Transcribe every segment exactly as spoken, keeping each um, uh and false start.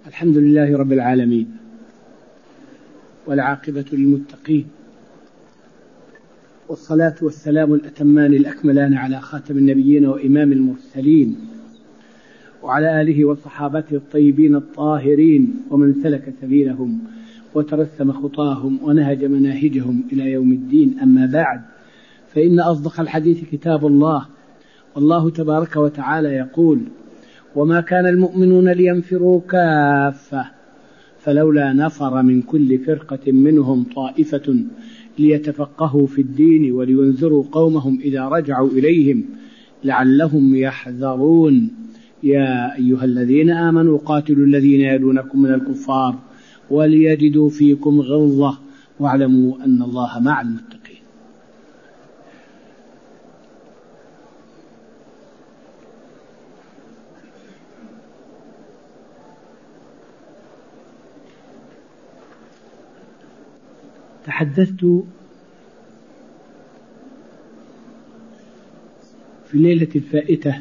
الحمد لله رب العالمين، والعاقبة للمتقين، والصلاة والسلام الأتمان الأكملان على خاتم النبيين وإمام المرسلين، وعلى آله وصحابته الطيبين الطاهرين، ومن سلك سبيلهم وترسم خطاهم ونهج مناهجهم إلى يوم الدين. أما بعد، فإن أصدق الحديث كتاب الله، والله تبارك وتعالى يقول: وما كان المؤمنون لينفروا كافة فلولا نفر من كل فرقة منهم طائفة ليتفقهوا في الدين ولينذروا قومهم إذا رجعوا إليهم لعلهم يحذرون. يا أيها الذين آمنوا قاتلوا الذين يلونكم من الكفار وليجدوا فيكم غلظة واعلموا أن الله مع المتقين. تحدثت في الليلة الفائتة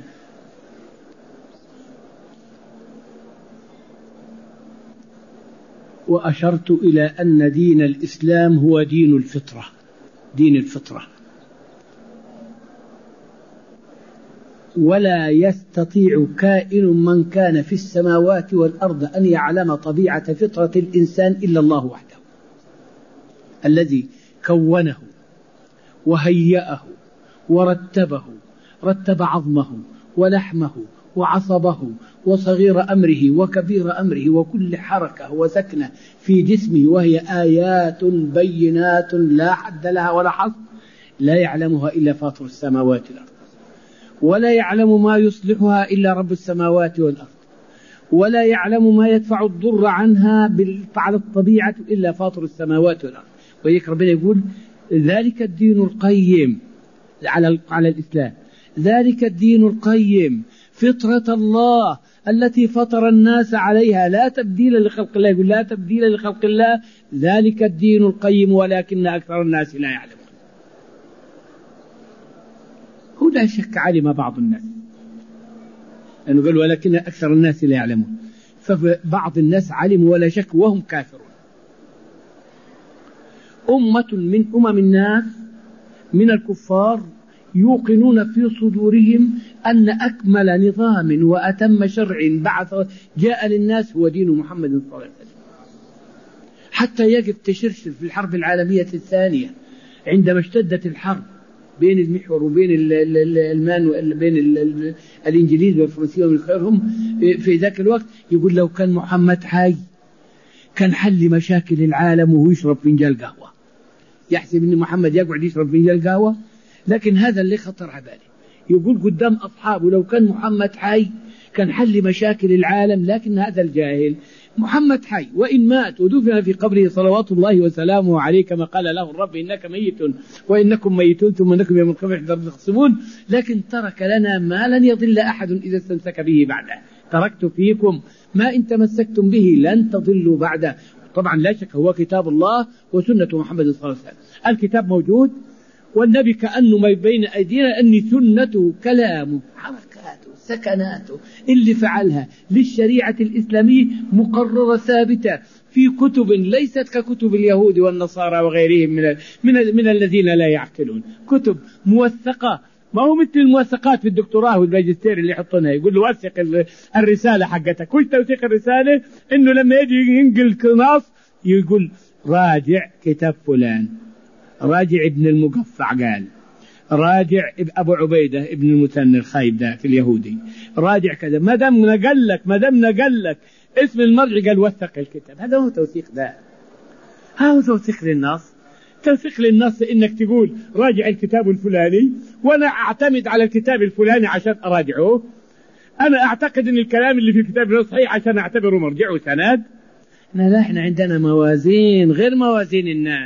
وأشرت إلى أن دين الإسلام هو دين الفطرة، دين الفطرة، ولا يستطيع كائن من كان في السماوات والأرض أن يعلم طبيعة فطرة الإنسان إلا الله وحده، الذي كونه وهيأه ورتبه، رتب عظمه ولحمه وعصبه وصغير أمره وكبير أمره وكل حركة وسكنة في جسمه، وهي آيات بينات لا حد لها ولا حصر، لا يعلمها إلا فاطر السماوات والأرض، ولا يعلم ما يصلحها إلا رب السماوات والأرض، ولا يعلم ما يدفع الضر عنها على الطبيعة إلا فاطر السماوات والأرض. ويك ربنا يقول: ذلك الدين القيم على على الإسلام، ذلك الدين القيم فطرة الله التي فطر الناس عليها لا تبديل لخلق الله. يقول: لا تبديل لخلق الله، ذلك الدين القيم ولكن أكثر الناس لا يعلمون. هو لا شك علم بعض الناس، لأنه قال ولكن أكثر الناس لا يعلمون، فبعض الناس علموا ولا شك وهم كافرون. أمة من أمم الناس من الكفار يوقنون في صدورهم أن أكمل نظام وأتم شرع بعث جاء للناس هو دين محمد صلى الله عليه وسلم، حتى يقف تشرشر في الحرب العالمية الثانية عندما اشتدت الحرب بين المحور وبين المان بين الإنجليز والفرنسيين ومن خيرهم في ذاك الوقت، يقول: لو كان محمد حي كان حل مشاكل العالم وهو يشرب فنجان قهوة. يحسب أن محمد يقعد يشرب فنجان قهوة، لكن هذا اللي خطر على باله. يقول قدام أصحابه: لو كان محمد حي كان حل مشاكل العالم، لكن هذا الجاهل محمد حي وإن مات ودفن في قبره صلوات الله وسلامه عليه كما قال له الرب: إنك ميت وإنكم ميتون ثم إنكم يوم القيامة تختصمون، لكن ترك لنا ما لن يضل أحد إذا استمسك به بعده، تركت فيكم ما إن تمسكتم به لن تضلوا بعده. طبعا لا شك هو كتاب الله وسنة محمد صلى الله عليه وسلم. الكتاب موجود، والنبي كأنه ما بين أيدينا أن سنته كلامه حركاته سكناته اللي فعلها للشريعة الإسلامية مقررة ثابتة في كتب ليست ككتب اليهود والنصارى وغيرهم من من من الذين لا يعقلون، كتب موثقة، ما هو مثل الموثقات في الدكتوراه والماجستير اللي يحطونها. يقول له: وثق الرسالة حقتك. وش توثيق الرسالة؟ إنه لما يجي ينقل نص يقول: راجع كتاب فلان، راجع ابن المقفع قال، راجع أبو عبيدة ابن المثنى الخايب ده في اليهودي، راجع كذا. ما دام نقل لك ما دام نقل لك اسم المرجع قال وثق الكتاب. هذا هو توثيق ده، ها هو توثيق للنص. توثيق للنص إنك تقول راجع الكتاب الفلاني، وأنا أعتمد على الكتاب الفلاني عشان أراجعه. أنا أعتقد أن الكلام اللي في الكتاب صحيح عشان أعتبره مرجع وسند. لا، إحنا عندنا موازين غير موازين الناس،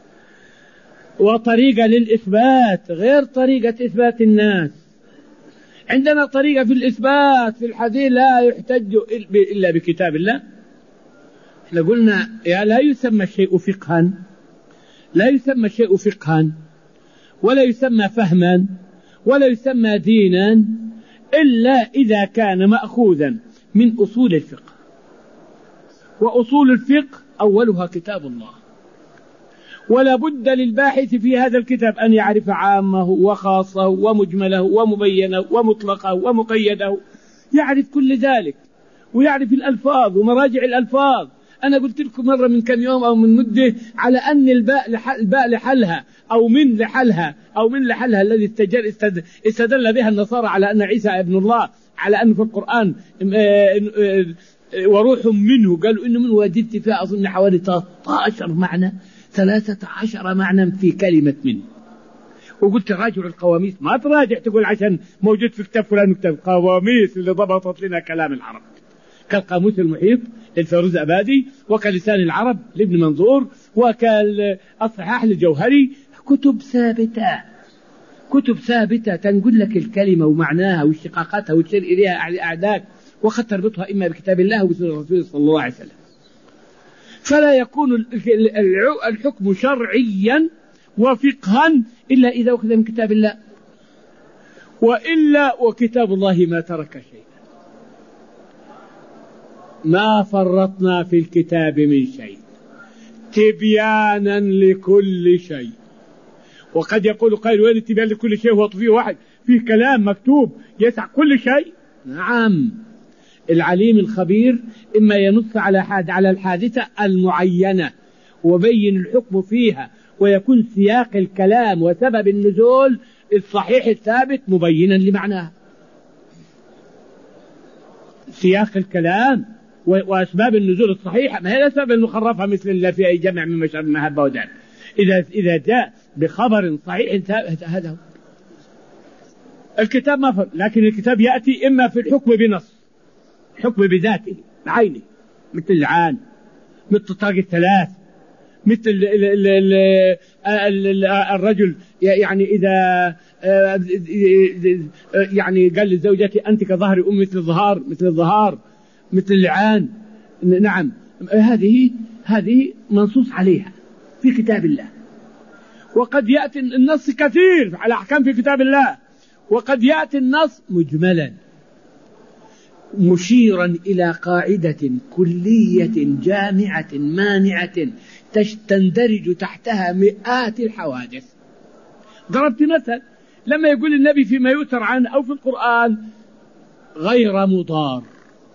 وطريقة للإثبات غير طريقة إثبات الناس. عندنا طريقة في الإثبات في الحديث لا يحتج إلا بكتاب الله. احنا قلنا يا لا يسمى الشيء فقها، لا يسمى الشيء فقها ولا يسمى فهما ولا يسمى دينا إلا إذا كان مأخوذا من أصول الفقه. وأصول الفقه أولها كتاب الله، ولا بد للباحث في هذا الكتاب أن يعرف عامه وخاصه ومجمله ومبينه ومطلقه ومقيده، يعرف كل ذلك، ويعرف الألفاظ ومراجع الألفاظ. أنا قلت لكم مرة من كم يوم أو من مدة على أن الباء لحل الباء لحلها أو من لحلها أو من لحلها الذي استدل بها النصارى على أن عيسى ابن الله، على أن في القرآن وروح منه، قالوا إنه من وجدت فيها أظن حوالي ثلاثة عشر معنى ثلاثة عشر معنى في كلمة من. وقلت راجع القواميس، ما تراجع تقول عشان موجود في كتاب فلان وكتاب، قواميس اللي ضبطت لنا كلام العرب، كالقاموس المحيط للفيروز أبادي، وكلسان العرب لابن منظور، وكالصحاح للجوهري. كتب ثابتة، كتب ثابتة تنقل لك الكلمة ومعناها واشتقاقاتها وتشير إليها أعداك، وقد تربطها إما بكتاب الله وبسنة الرسول صلى الله عليه وسلم. فلا يكون الحكم شرعيا وفقها إلا إذا أخذ من كتاب الله، وإلا وكتاب الله ما ترك شيء، ما فرطنا في الكتاب من شيء، تبيانا لكل شيء. وقد يقول قائل وين التبيان لكل شيء؟ هو فيه واحد فيه كلام مكتوب يسع كل شيء؟ نعم، العليم الخبير إما ينص على حاد على الحادثة المعينة وبين الحكم فيها، ويكون سياق الكلام وسبب النزول الصحيح الثابت مبينا لمعناها. سياق الكلام وأسباب النزول الصحيحة، ما هي الأسباب المخرفة مثل الله في أي جمع من مشهد المهبة ودان. إذا إذا جاء بخبر صحيح ثابت هذا هو الكتاب. ما فرق، لكن الكتاب يأتي إما في الحكم بنص، حكم بذاته بعينه، مثل العان، مثل الطاق الثلاث، مثل ال ال ال ال الرجل يعني إذا يعني قال لزوجتي أنت كظهر أم، مثل الظهار، مثل الظهار، مثل اللعان. نعم، هذه هذه منصوص عليها في كتاب الله. وقد يأتي النص كثير على أحكام في كتاب الله، وقد يأتي النص مجملا مشيرا إلى قاعدة كلية جامعة مانعة تندرج تحتها مئات الحوادث. ضربت مثل لما يقول النبي فيما يؤثر عنه أو في القرآن غير مضار،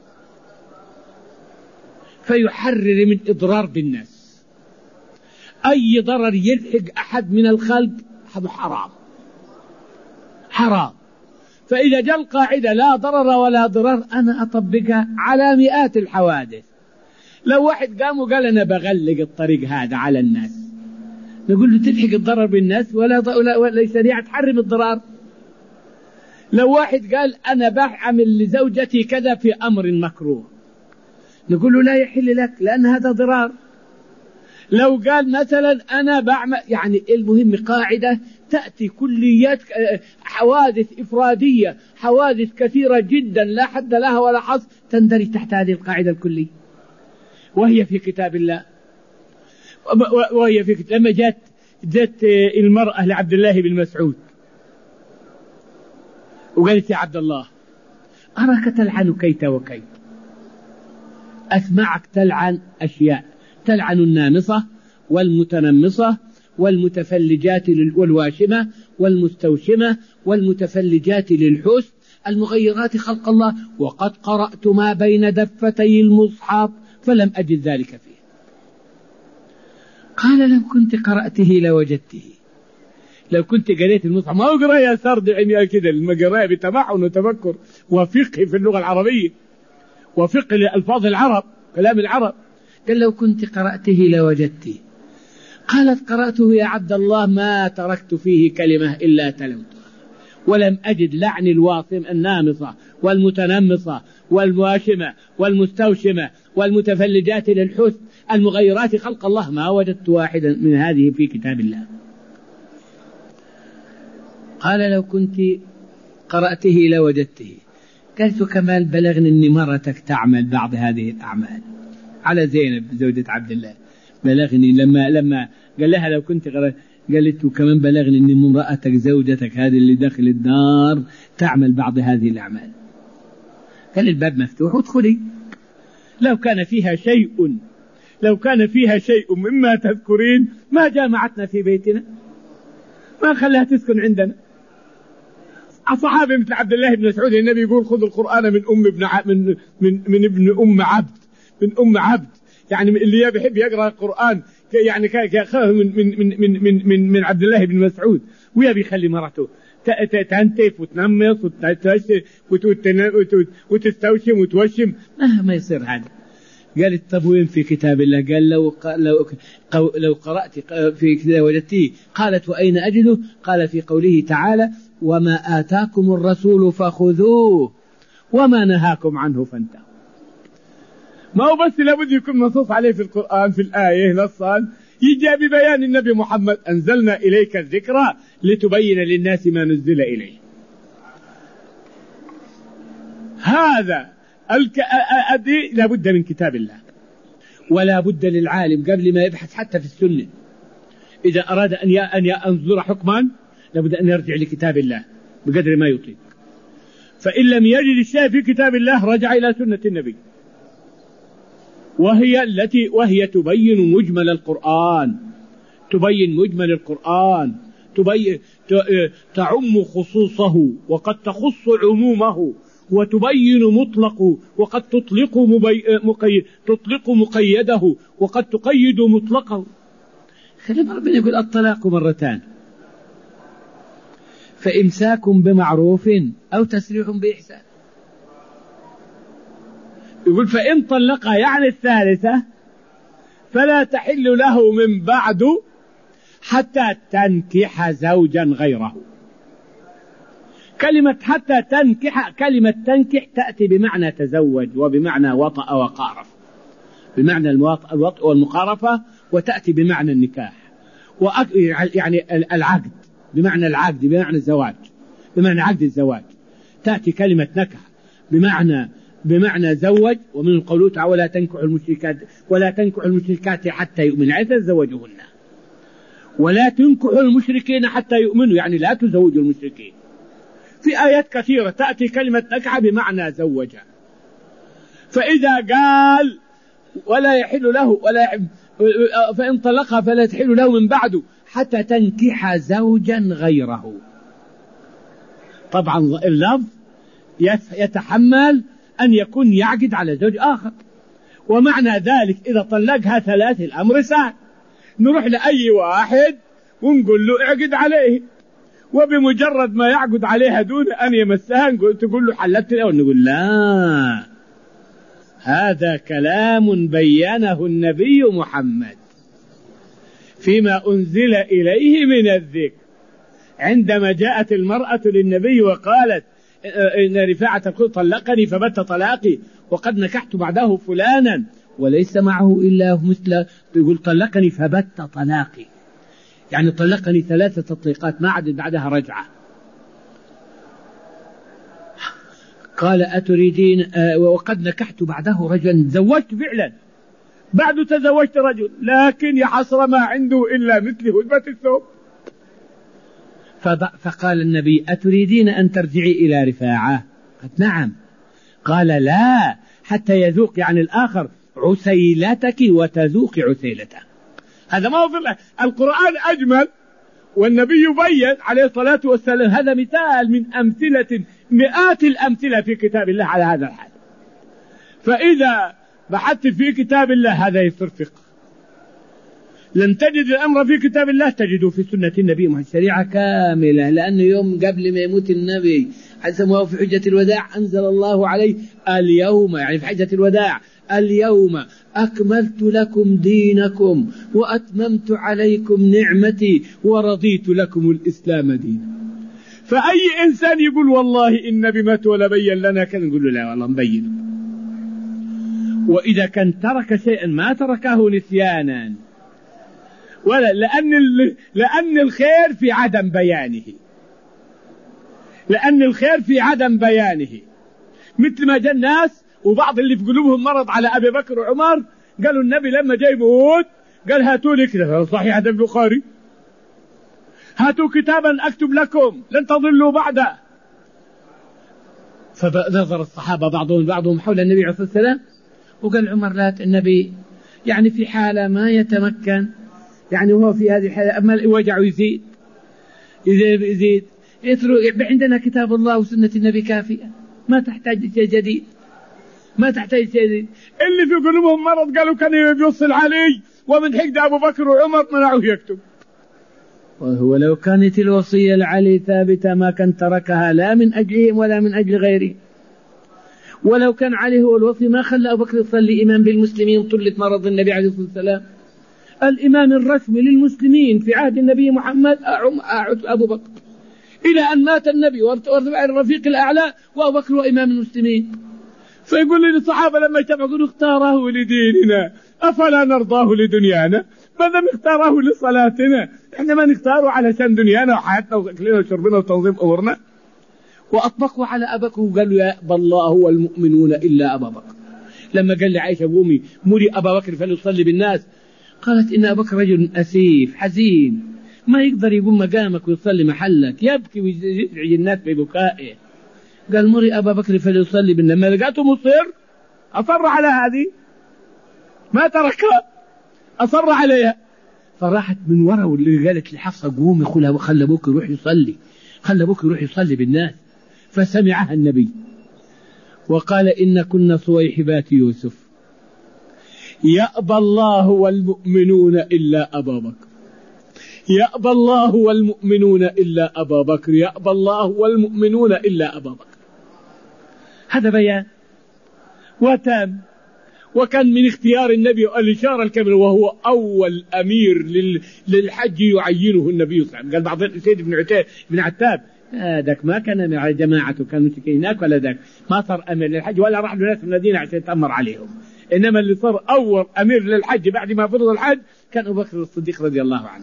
فيحرر من إضرار بالناس. أي ضرر يلحق أحد من الخلق هذا حرام حرام. فإذا جاء القاعدة لا ضرر ولا ضرر أنا أطبقها على مئات الحوادث. لو واحد قام وقال أنا بغلق الطريق هذا على الناس، نقول له تلحق الضرر بالناس ولا ولا شريعة تحرم الضرر. لو واحد قال أنا بعمل لزوجتي كذا في أمر مكروه، نقول له لا يحل لك لأن هذا ضرار. لو قال مثلا أنا بعمل، يعني المهم قاعدة تأتي كليات حوادث إفرادية، حوادث كثيرة جدا لا حد لها ولا حصر تندرج تحت هذه القاعدة الكلية، وهي في كتاب الله. وهي في كتاب. لما جاءت جاءت المرأة لعبد الله بن مسعود وقالت يا عبد الله أراك تلعن كيت وكيت، أسمعك تلعن أشياء، تلعن النامصة والمتنمصة والمتفلجات والواشمة والمستوشمة والمتفلجات للحسن المغيرات خلق الله، وقد قرأت ما بين دفتي المصحف فلم أجد ذلك فيه. قال لو كنت قرأته لوجدته. لو كنت قرأت المصحف، ما هو قراية سرد عمياء كده، المقراية بتمعن وتفكر وفقه في اللغة العربية وفقه لألفاظ العرب كلام العرب. قال لو كنت قرأته لوجدته. قالت قرأته يا عبد الله ما تركت فيه كلمة إلا تلوتها، ولم أجد لعن الواصم النامصة والمتنمصة والمواشمة والمستوشمة والمتفلجات للحسن المغيرات خلق الله، ما وجدت واحدا من هذه في كتاب الله. قال لو كنت قرأته لوجدته. قالت كمال بلغني أن مرتك تعمل بعض هذه الأعمال، على زينب زوجة عبد الله. بلغني لما لما قال لها لو كنت قرأت، قالت وكمان بلغني أن امرأتك زوجتك هذه اللي داخل الدار تعمل بعض هذه الأعمال. قال الباب مفتوح وادخلي. لو كان فيها شيء لو كان فيها شيء مما تذكرين ما جامعتنا في بيتنا، ما خلاها تسكن عندنا. الصحابي مثل عبد الله بن مسعود النبي يقول خذوا القرآن من أم ابن ع... من من من ابن أم عبد من أم عبد، يعني اللي بيحب يقرأ القرآن يعني كأخاه من من من من من من, من عبد الله بن مسعود، ويبي يخلي مرته تنتف وتنمص وتستوشم وتوشم، ما ما يصير هذا. قالت طب وين في كتاب الله؟ قال لو لو لو قرأت في كتاب وجدتيه. قالت وأين أجده؟ قال في قوله تعالى وما آتاكم الرسول فخذوه وما نهاكم عنه فانتهوا. ما هو بس لابد يكون منصوص عليه في القرآن في الآية نصا، يجي ببيان النبي محمد أنزلنا إليك الذكرى لتبين للناس ما نزل إليه. هذا الأدي لابد من كتاب الله، ولا بد للعالم قبل ما يبحث حتى في السنة إذا أراد أن أن ينظر حكما لابد أن يرجع لكتاب الله بقدر ما يطيق. فإن لم يجد الشيء في كتاب الله رجع إلى سنة النبي، وهي التي وهي تبين مجمل القرآن، تبين مجمل القرآن، تبين تعم خصوصه وقد تخص عمومه، وتبين مطلقه وقد تطلق مقيد تطلق مقيده وقد تقيد مطلقه. خلينا ربنا يقول الطلاق مرتان، فإمساك بمعروف أو تسريح بإحسان. يقول فإن طلقها يعني الثالثة فلا تحل له من بعد حتى تنكح زوجا غيره. كلمة حتى تنكح، كلمة تنكح تأتي بمعنى تزوج وبمعنى وطأ وقارف، بمعنى الوطء والمقارفة، وتأتي بمعنى النكاح يعني العقد، بمعنى العقد بمعنى الزواج، بمعنى عقد الزواج. تأتي كلمة نكح بمعنى بمعنى زوج، ومن قوله تعالى ولا تنكحوا المشركات ولا تنكحوا المشركات حتى يؤمنوا يعني تزوجوهن، ولا تنكحوا المشركين حتى يؤمنوا يعني لا تزوجوا المشركين. في آيات كثيرة تأتي كلمة نكح بمعنى زوج. فإذا قال ولا يحل له ولا يحل فإن طلقها فلا تحل له من بعده حتى تنكح زوجا غيره. طبعا اللفظ يتحمل أن يكون يعقد على زوج آخر، ومعنى ذلك إذا طلقها ثلاث الأمر سهل، نروح لأي واحد ونقول له اعقد عليه، وبمجرد ما يعقد عليها دون أن يمسها نقول تقول له حلبت الأول، نقول لا، هذا كلام بينه النبي محمد فيما أنزل إليه من الذكر. عندما جاءت المرأة للنبي وقالت إن رفاعة تقول طلقني فبت طلاقي وقد نكحت بعده فلانا وليس معه إلا مثل، يقول طلقني فبت طلاقي يعني طلقني ثلاثة تطليقات ما عاد بعدها رجعة. قال أتريدين وقد نكحت بعده رجلا، تزوجت فعلا بعد تزوجت رجل، لكن يحصر ما عنده إلا مثل هدبة الثوب. فقال النبي أتريدين أن ترجعي إلى رفاعة؟ قالت نعم. قال لا حتى يذوق يعني الآخر عسيلتك وتذوق عسيلته. هذا ما هو في القرآن أجمل، والنبي يبين عليه الصلاة والسلام. هذا مثال من أمثلة مئات الأمثلة في كتاب الله على هذا الحال. فإذا بحثت في كتاب الله هذا يصير فقه. لن تجد الأمر في كتاب الله تجده في سنة النبي محمد، شريعة كاملة. لأنه يوم قبل ما يموت النبي حسمه في حجة الوداع أنزل الله عليه اليوم، يعني في حجة الوداع اليوم أكملت لكم دينكم وأتممت عليكم نعمتي ورضيت لكم الإسلام دينا. فأي إنسان يقول والله إن بمت ولا بين لنا كان نقول له لا والله مبين. وإذا كان ترك شيئا ما تركه نسيانا، ولا لأن لأن الخير في عدم بيانه، لأن الخير في عدم بيانه. مثل ما جاء الناس وبعض اللي في قلوبهم مرض على أبي بكر وعمر قالوا النبي لما جاي يموت قال هاتوا لي كده صحيح هذا البخاري، هاتوا كتابا أكتب لكم لن تضلوا بعده. فنظر الصحابة بعضهم بعضهم حول النبي عليه الصلاة والسلام وقال عمر لا، النبي يعني في حالة ما يتمكن، يعني هو في هذه الحالة أما وجعه يزيد يزيد يزيد يترك. عندنا كتاب الله وسنة النبي كافية، ما تحتاج شيء جديد، ما تحتاج شيء جديد. اللي في قلوبهم مرض قالوا كان يوصل علي، ومن حقد أبو بكر وعمر منعوه يكتب. وهو لو كانت الوصية لعلي ثابتة ما كان تركها لا من أجلهم ولا من أجل غيره. ولو كان علي هو الوصي ما خلى أبو بكر يصلي إمام بالمسلمين طلة مرض النبي عليه الصلاة والسلام. الإمام الرسمي للمسلمين في عهد النبي محمد أبو بكر، إلى أن مات النبي وارتفع الرفيق الأعلى وأبو بكر وإمام المسلمين. فيقول لي الصحابة لما اجتمعوا يقولوا اختاره لديننا أفلا نرضاه لدنيانا؟ ماذا نختاره لصلاتنا؟ احنا ما نختاره علشان دنيانا وحياتنا وأكلنا وشربنا وتنظيم أمورنا. وأطبقوا على أبا بكر وقالوا يا أبا الله والمؤمنون إلا أبا بكر. لما قال لي عائشة قومي مري أبا بكر فليصلي بالناس، قالت إن أبا بكر رجل أسيف حزين ما يقدر يقوم مقامك ويصلي محلك، يبكي ويزعج الناس ببكائه. قال مري أبا بكر فليصلي بالناس. ما لقاته مصر أصر على هذه، ما تركها، أصر عليها. فراحت من وراء واللي قالت لحفصة قومي خلى أبوك يروح يصلي، خلى أبوك يروح يصلي بالناس. فسمعها النبي وقال إن كنا صويحبات يوسف يأبى الله والمؤمنون إلا أبا بكر، يأبى الله والمؤمنون إلا أبا بكر، يأبى الله والمؤمنون إلا أبا بكر. هذا بيان وتام، وكان من اختيار النبي الإشارة الكاملة، وهو أول أمير للحج يعينه النبي صلى الله عليه وسلم. قال بعض السيد بن عتاب بن عتاب هذاك ما كان مع جماعته كانوا هناك ولا ذاك ما صار أمير للحج ولا راح له ناس من المدينة عشان يتأمر عليهم، إنما اللي صار أول أمير للحج بعد ما فرض الحج كان أبو بكر الصديق رضي الله عنه.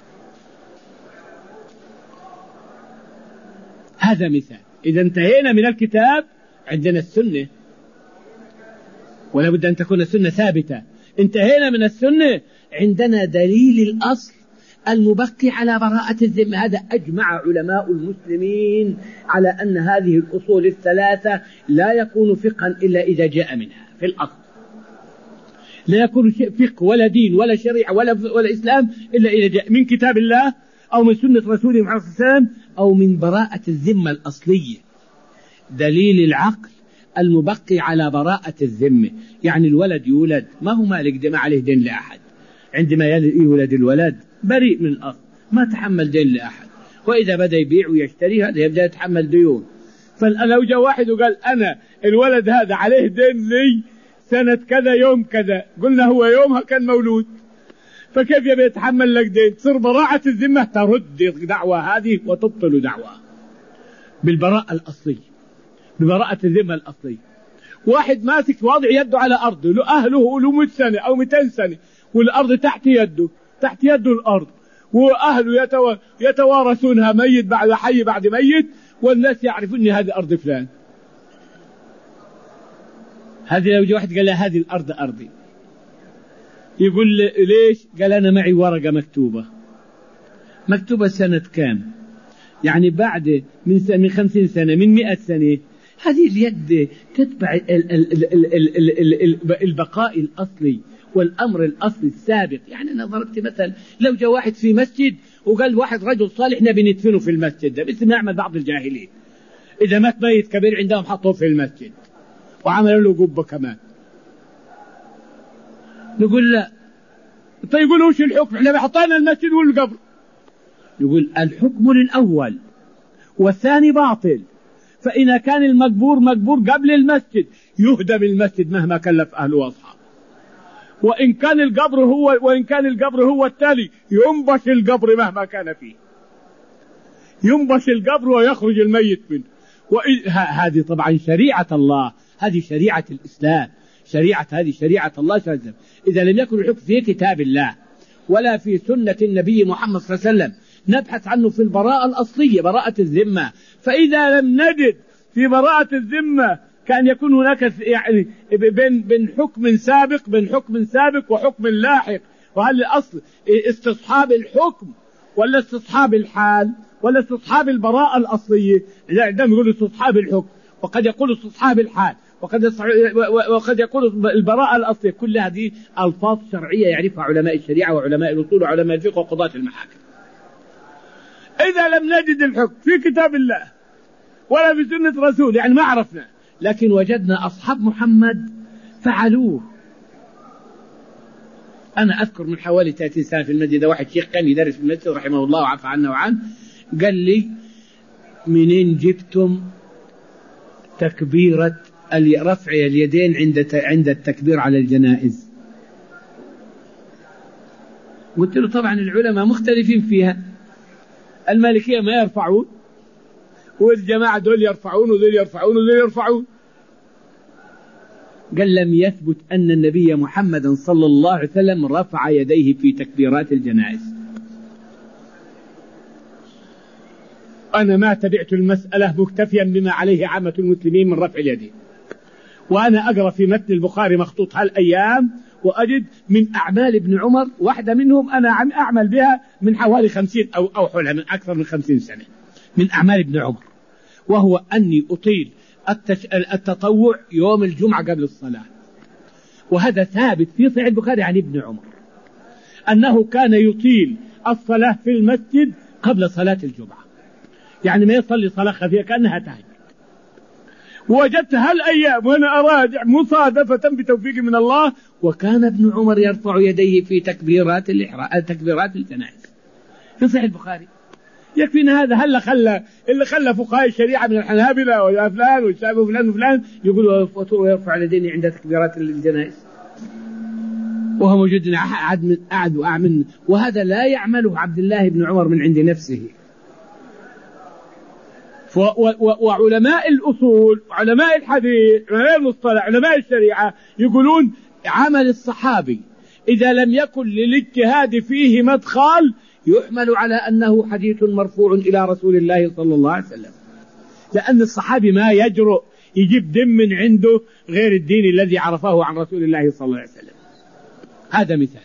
هذا مثال. إذا انتهينا من الكتاب عندنا السنة، ولا بد أن تكون السنة ثابتة. انتهينا من السنة عندنا دليل الأصل المبقي على براءة الذمة. هذا أجمع علماء المسلمين على أن هذه الأصول الثلاثة لا يكون فقها إلا إذا جاء منها في الأصل، لا يكون فقه ولا دين ولا شريعة ولا, ولا إسلام إلا إذا جاء من كتاب الله أو من سنة رسوله محمد صلى الله عليه وسلم أو من براءة الذمة الأصلية. دليل العقل المبقي على براءة الذمة، يعني الولد يولد ما هو مالك دم عليه دين لأحد، عندما يولد الولد بريء من الأصل ما تحمل دين لأحد، وإذا بدأ يبيع ويشتري هذا يبدأ يتحمل ديون. فلو جاء واحد وقال أنا الولد هذا عليه دين لي سنة كذا يوم كذا، قلنا هو يومها كان مولود، فكيف يبي يتحمل لك دين؟ تصير براءة الذمة ترد دعوة هذه وتبطل دعوة بالبراءة الأصلية، ببراءة الذمة الأصلية. واحد ماسك واضع يده على أرضه، له أهله له مئة سنة أو مئتين سنة والأرض تحت يده، تحت يده الأرض، وأهله يتو... يتوارثونها ميت بعد حي بعد ميت، والناس يعرفون أن هذه أرض فلان. هذه لو جاء واحد قال له هذه الأرض أرضي، يقول ليش؟ قال أنا معي ورقة مكتوبة مكتوبة سنة كام، يعني بعد من سنة من خمسين سنة من مئة سنة، هذه اليد تتبع البقاء الأصلي والأمر الأصلي السابق. يعني أنا ضربت مثل، لو جاء واحد في مسجد وقال واحد رجل صالح نبي ندفنه في المسجد ده، مثل ما يعمل بعض الجاهلين، إذا مات ميت كبير عندهم حطوه في المسجد وعملوا له قبة كمان. نقول لا، فيقول وش الحكم؟ احنا بحطينا المسجد والقبر. يقول الحكم للأول والثاني باطل، فإذا كان المقبور مقبور قبل المسجد يهدم المسجد مهما كلف أهله وأصحابه، وإن كان القبر هو وإن كان القبر هو التالي ينبش القبر مهما كان فيه، ينبش القبر ويخرج الميت منه. وهذه طبعا شريعة الله، هذه شريعة الإسلام، شريعة هذه شريعة الله صلى الله عليه وسلم. إذا لم يكن الحكم في كتاب الله ولا في سنة النبي محمد صلى الله عليه وسلم نبحث عنه في البراءة الأصلية، براءة الذمة. فإذا لم نجد في براءة الذمة كان يكون هناك يعني بين بين حكم سابق بين حكم سابق وحكم لاحق. وهل الأصل استصحاب الحكم ولا استصحاب الحال ولا استصحاب البراءة الأصلية؟ عندما يقول استصحاب الحكم وقد يقول استصحاب الحال، وقد وقد يقول البراءة الأصلية. كل هذه ألفاظ شرعية يعرفها علماء الشريعة وعلماء الأصول وعلماء الفقه وقضاة المحاكم. إذا لم نجد الحكم في كتاب الله ولا في سنة رسول يعني ما عرفنا، لكن وجدنا أصحاب محمد فعلوه. أنا أذكر من حوالي ثلاثين سنة في المسجد واحد شيخ كان يدرس في المسجد رحمه الله وعفى عنا وعنه، قال لي منين جبتم تكبيرة رفع اليدين عند عند التكبير على الجنائز؟ قلت له طبعا العلماء مختلفين فيها، المالكية ما يرفعون والجماعة دول يرفعون وذول يرفعون وذول يرفعون. قال لم يثبت أن النبي محمد صلى الله عليه وسلم رفع يديه في تكبيرات الجنائز. أنا ما تبعت المسألة مكتفيا بما عليه عامة المسلمين من رفع اليدين، وأنا أقرأ في متن البخاري مخطوط هالأيام وأجد من أعمال ابن عمر واحدة منهم أنا عم أعمل بها من حوالي خمسين أو أو حولها من أكثر من خمسين سنة، من أعمال ابن عمر، وهو أني أطيل التطوع يوم الجمعة قبل الصلاة. وهذا ثابت في صحيح البخاري عن ابن عمر أنه كان يطيل الصلاة في المسجد قبل صلاة الجمعة، يعني ما يصلي صلاة خفيفة كأنها تهجد. ووجدت هالأيام وأنا أراجع مصادفة بتوفيق من الله، وكان ابن عمر يرفع يديه في تكبيرات الإحرام تكبيرات الجنائز في صحيح البخاري. يكفينا هذا. هل خلى اللي خلى فقهاء الشريعة من الحنابلة وفلان والشافعي وفلان وفلان يقولوا ويرفع اليدين عند تكبيرات الجنائز، وهو موجود أعد من أعد وأعمن، وهذا لا يعمله عبد الله بن عمر من عند نفسه. وعلماء الأصول علماء الحديث علماء المصطلح علماء الشريعة يقولون عمل الصحابي إذا لم يكن للاجتهاد فيه مدخل يحمل على أنه حديث مرفوع إلى رسول الله صلى الله عليه وسلم، لأن الصحابي ما يجرؤ يجيب دم من عنده غير الدين الذي عرفه عن رسول الله صلى الله عليه وسلم. هذا مثال.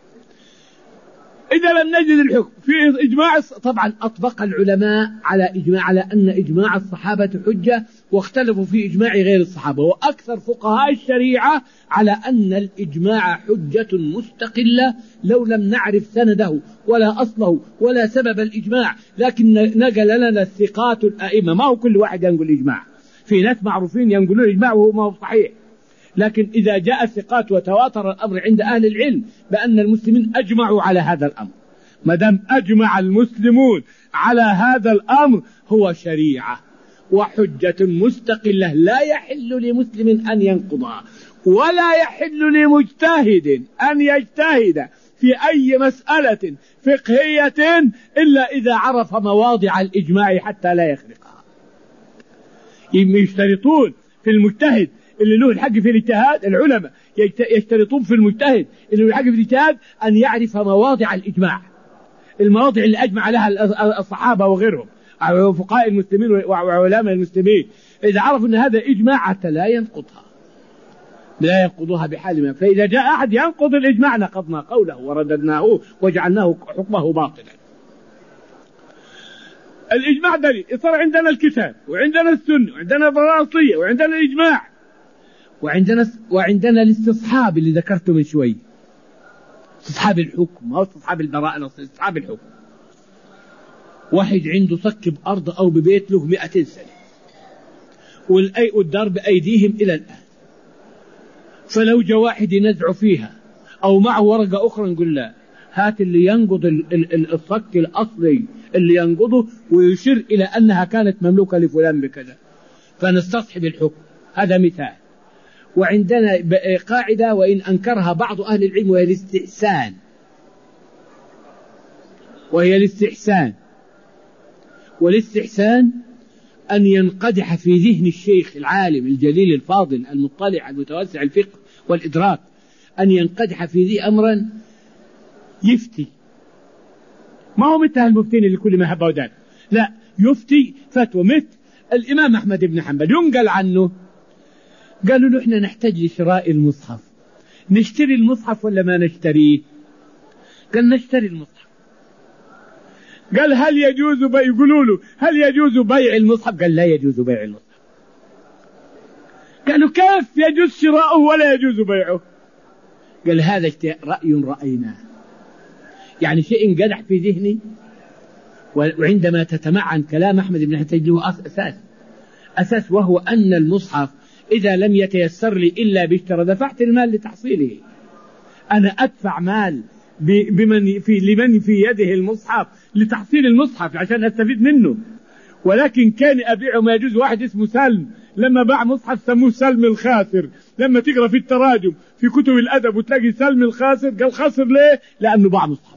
إذا لم نجد الحكم في إجماع، طبعا أطبق العلماء على إجماع على أن إجماع الصحابة حجة، واختلفوا في إجماع غير الصحابة، وأكثر فقهاء الشريعة على أن الإجماع حجة مستقلة لو لم نعرف سنده ولا أصله ولا سبب الإجماع، لكن نقل لنا الثقات الأئمة. ما هو كل واحد ينقل إجماع، في ناس معروفين ينقلون إجماع وهو ما هو صحيح، لكن إذا جاء الثقات وتواتر الأمر عند أهل العلم بأن المسلمين أجمعوا على هذا الأمر، ما دام أجمع المسلمون على هذا الأمر هو شريعة وحجة مستقلة لا يحل لمسلم أن ينقضها، ولا يحل لمجتهد أن يجتهد في أي مسألة فقهية إلا إذا عرف مواضع الإجماع حتى لا يخرقها. يشترطون في المجتهد اللي له الحق في الاجتهاد، العلماء يشترطون في المجتهد اللي له الحق في الاجتهاد أن يعرف مواضع الإجماع، المواضع اللي أجمع عليها الصحابة وغيرهم فقهاء المسلمين وعلماء المسلمين. إذا عرفوا أن هذا إجماع حتى لا ينقضها، لا ينقضها بحال ما. فإذا جاء أحد ينقض الإجماع نقضنا قوله ورددناه وجعلناه حكمه باطلا. الإجماع دليل. صار عندنا الكتاب وعندنا السنة وعندنا البراءة الأصلية وعندنا الإجماع وعندنا وعندنا الاستصحاب اللي ذكرته من شوي، استصحاب الحكم أو استصحاب البراءة الأصلية، استصحاب الحكم. واحد عنده صك بأرض أو ببيت له مئتين سنة والدار بأيديهم إلى الآن، فلو جاء واحد ينزع فيها أو معه ورقة أخرى نقول لا هات اللي ينقض الصك الأصلي اللي ينقضه ويشير إلى أنها كانت مملوكة لفلان بكذا، فنستصحب الحكم. هذا مثال. وعندنا قاعدة وإن أنكرها بعض أهل العلم وهي الاستحسان، وهي الاستحسان والاستحسان أن ينقدح في ذهن الشيخ العالم الجليل الفاضل المطلع المتوسع الفقه والإدراك، أن ينقدح في ذي أمرا يفتي، ما هو مثل المفتين اللي كل ما هبه ودان، لا يفتي فتوى مثل الإمام أحمد بن حنبل ينقل عنه قالوا له إحنا نحتاج لشراء المصحف، نشتري المصحف ولا ما نشتريه؟ قال نشتري المصحف. قال هل يجوز بيع؟ يقولوا له هل يجوز بيع المصحف؟ قال لا يجوز بيع المصحف. قالوا كيف يجوز شراؤه ولا يجوز بيعه؟ قال هذا رأي رأيناه، يعني شيء انقدح في ذهني، وعندما تتمعن كلام أحمد بن حنبل له أساس أساس وهو أن المصحف إذا لم يتيسر لي إلا باشترى دفعت المال لتحصيله. أنا أدفع مال بمن في لمن في يده المصحف لتحصيل المصحف عشان أستفيد منه، ولكن كان أبيعه ما يجوز. واحد اسمه سلم لما باع مصحف سموه سلم الخاسر. لما تقرأ في التراجم في كتب الأدب وتلاقي سلم الخاسر، قال خاسر ليه؟ لأنه باع مصحف.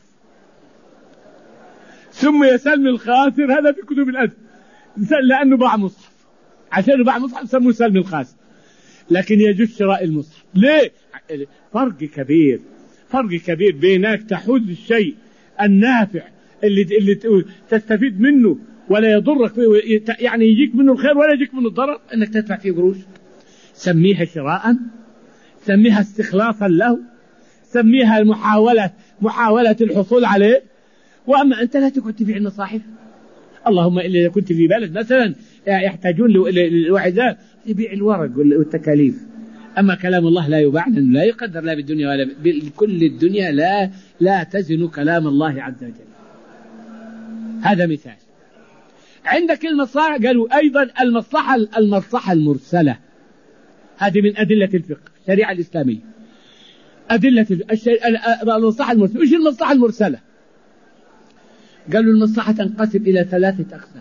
سمي سلم الخاسر هذا في كتب الأدب لأنه باع مصحف، عشان باع مصحف سموه سلم الخاسر. لكن يجوز شراء المصحف ليه؟ فرق كبير، فرق كبير بينك تحوز الشيء النافع اللي اللي تستفيد منه ولا يضرك، يعني يجيك منه الخير ولا يجيك منه الضرر، انك تدفع فيه قروش. سميها شراء، سميها استخلاصا له، سميها محاولة محاولة الحصول عليه. واما انت لا تقعد تبيع المصاحف، اللهم الا اذا كنت في بلد مثلا يحتاجون للوحدات يبيع الورق والتكاليف. اما كلام الله لا يباع، لا يقدر لا بالدنيا ولا بكل الدنيا، لا لا تزن كلام الله عز وجل. هذا مثال. عندك المصلحة، قالوا أيضا المصلحة المصلحة المرسلة، هذه من أدلة الفقه الشريعة الإسلامية. أدلة المصلحة المرسلة. وش المصلحة المرسلة؟ قالوا المصلحة تنقسم إلى ثلاثة أقسام.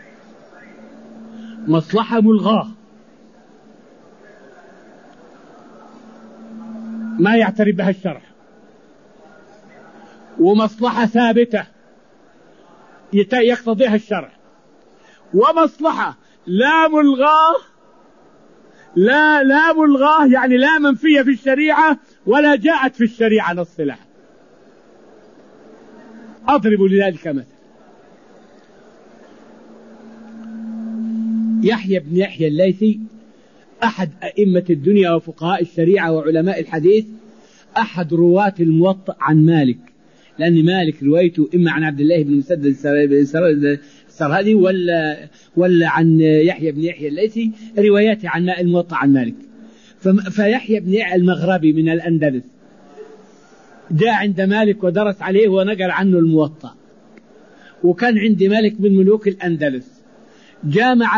مصلحة ملغاة ما يعترف بها الشرع، ومصلحة ثابتة يقتضيها الشرع، ومصلحة لا ملغاه، لا لا ملغاه يعني لا منفية في الشريعة ولا جاءت في الشريعة نص لها. أضرب لذلك مثل. يحيى بن يحيى الليثي أحد أئمة الدنيا وفقهاء الشريعة وعلماء الحديث، أحد رواة الموطأ عن مالك، لأن مالك روايته إما عن عبد الله بن مسدد السرهدي ولا ولا عن يحيى بن يحيى الليثي، رواياته عن الموطأ عن مالك. فيحيى بن يحيى المغربي من الأندلس جاء عند مالك ودرس عليه ونقل عنه الموطأ، وكان عند مالك من ملوك الأندلس. جامع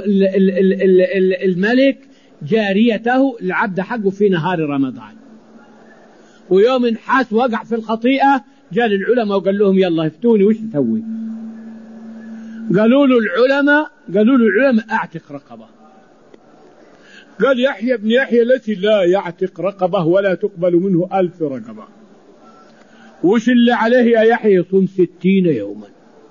الملك جاريته العبد حقه في نهار رمضان، ويوم انحاس وقع في الخطيئة، جاء للعلماء وقال لهم يلا افتوني وش تسوي؟ قالوا له العلماء قالوا له العلماء اعتق رقبة. قال يحيى بن يحيى التي لا يعتق رقبة ولا تقبل منه ألف رقبة. وش اللي عليه يا يحيى؟ يصوم ستين يوما.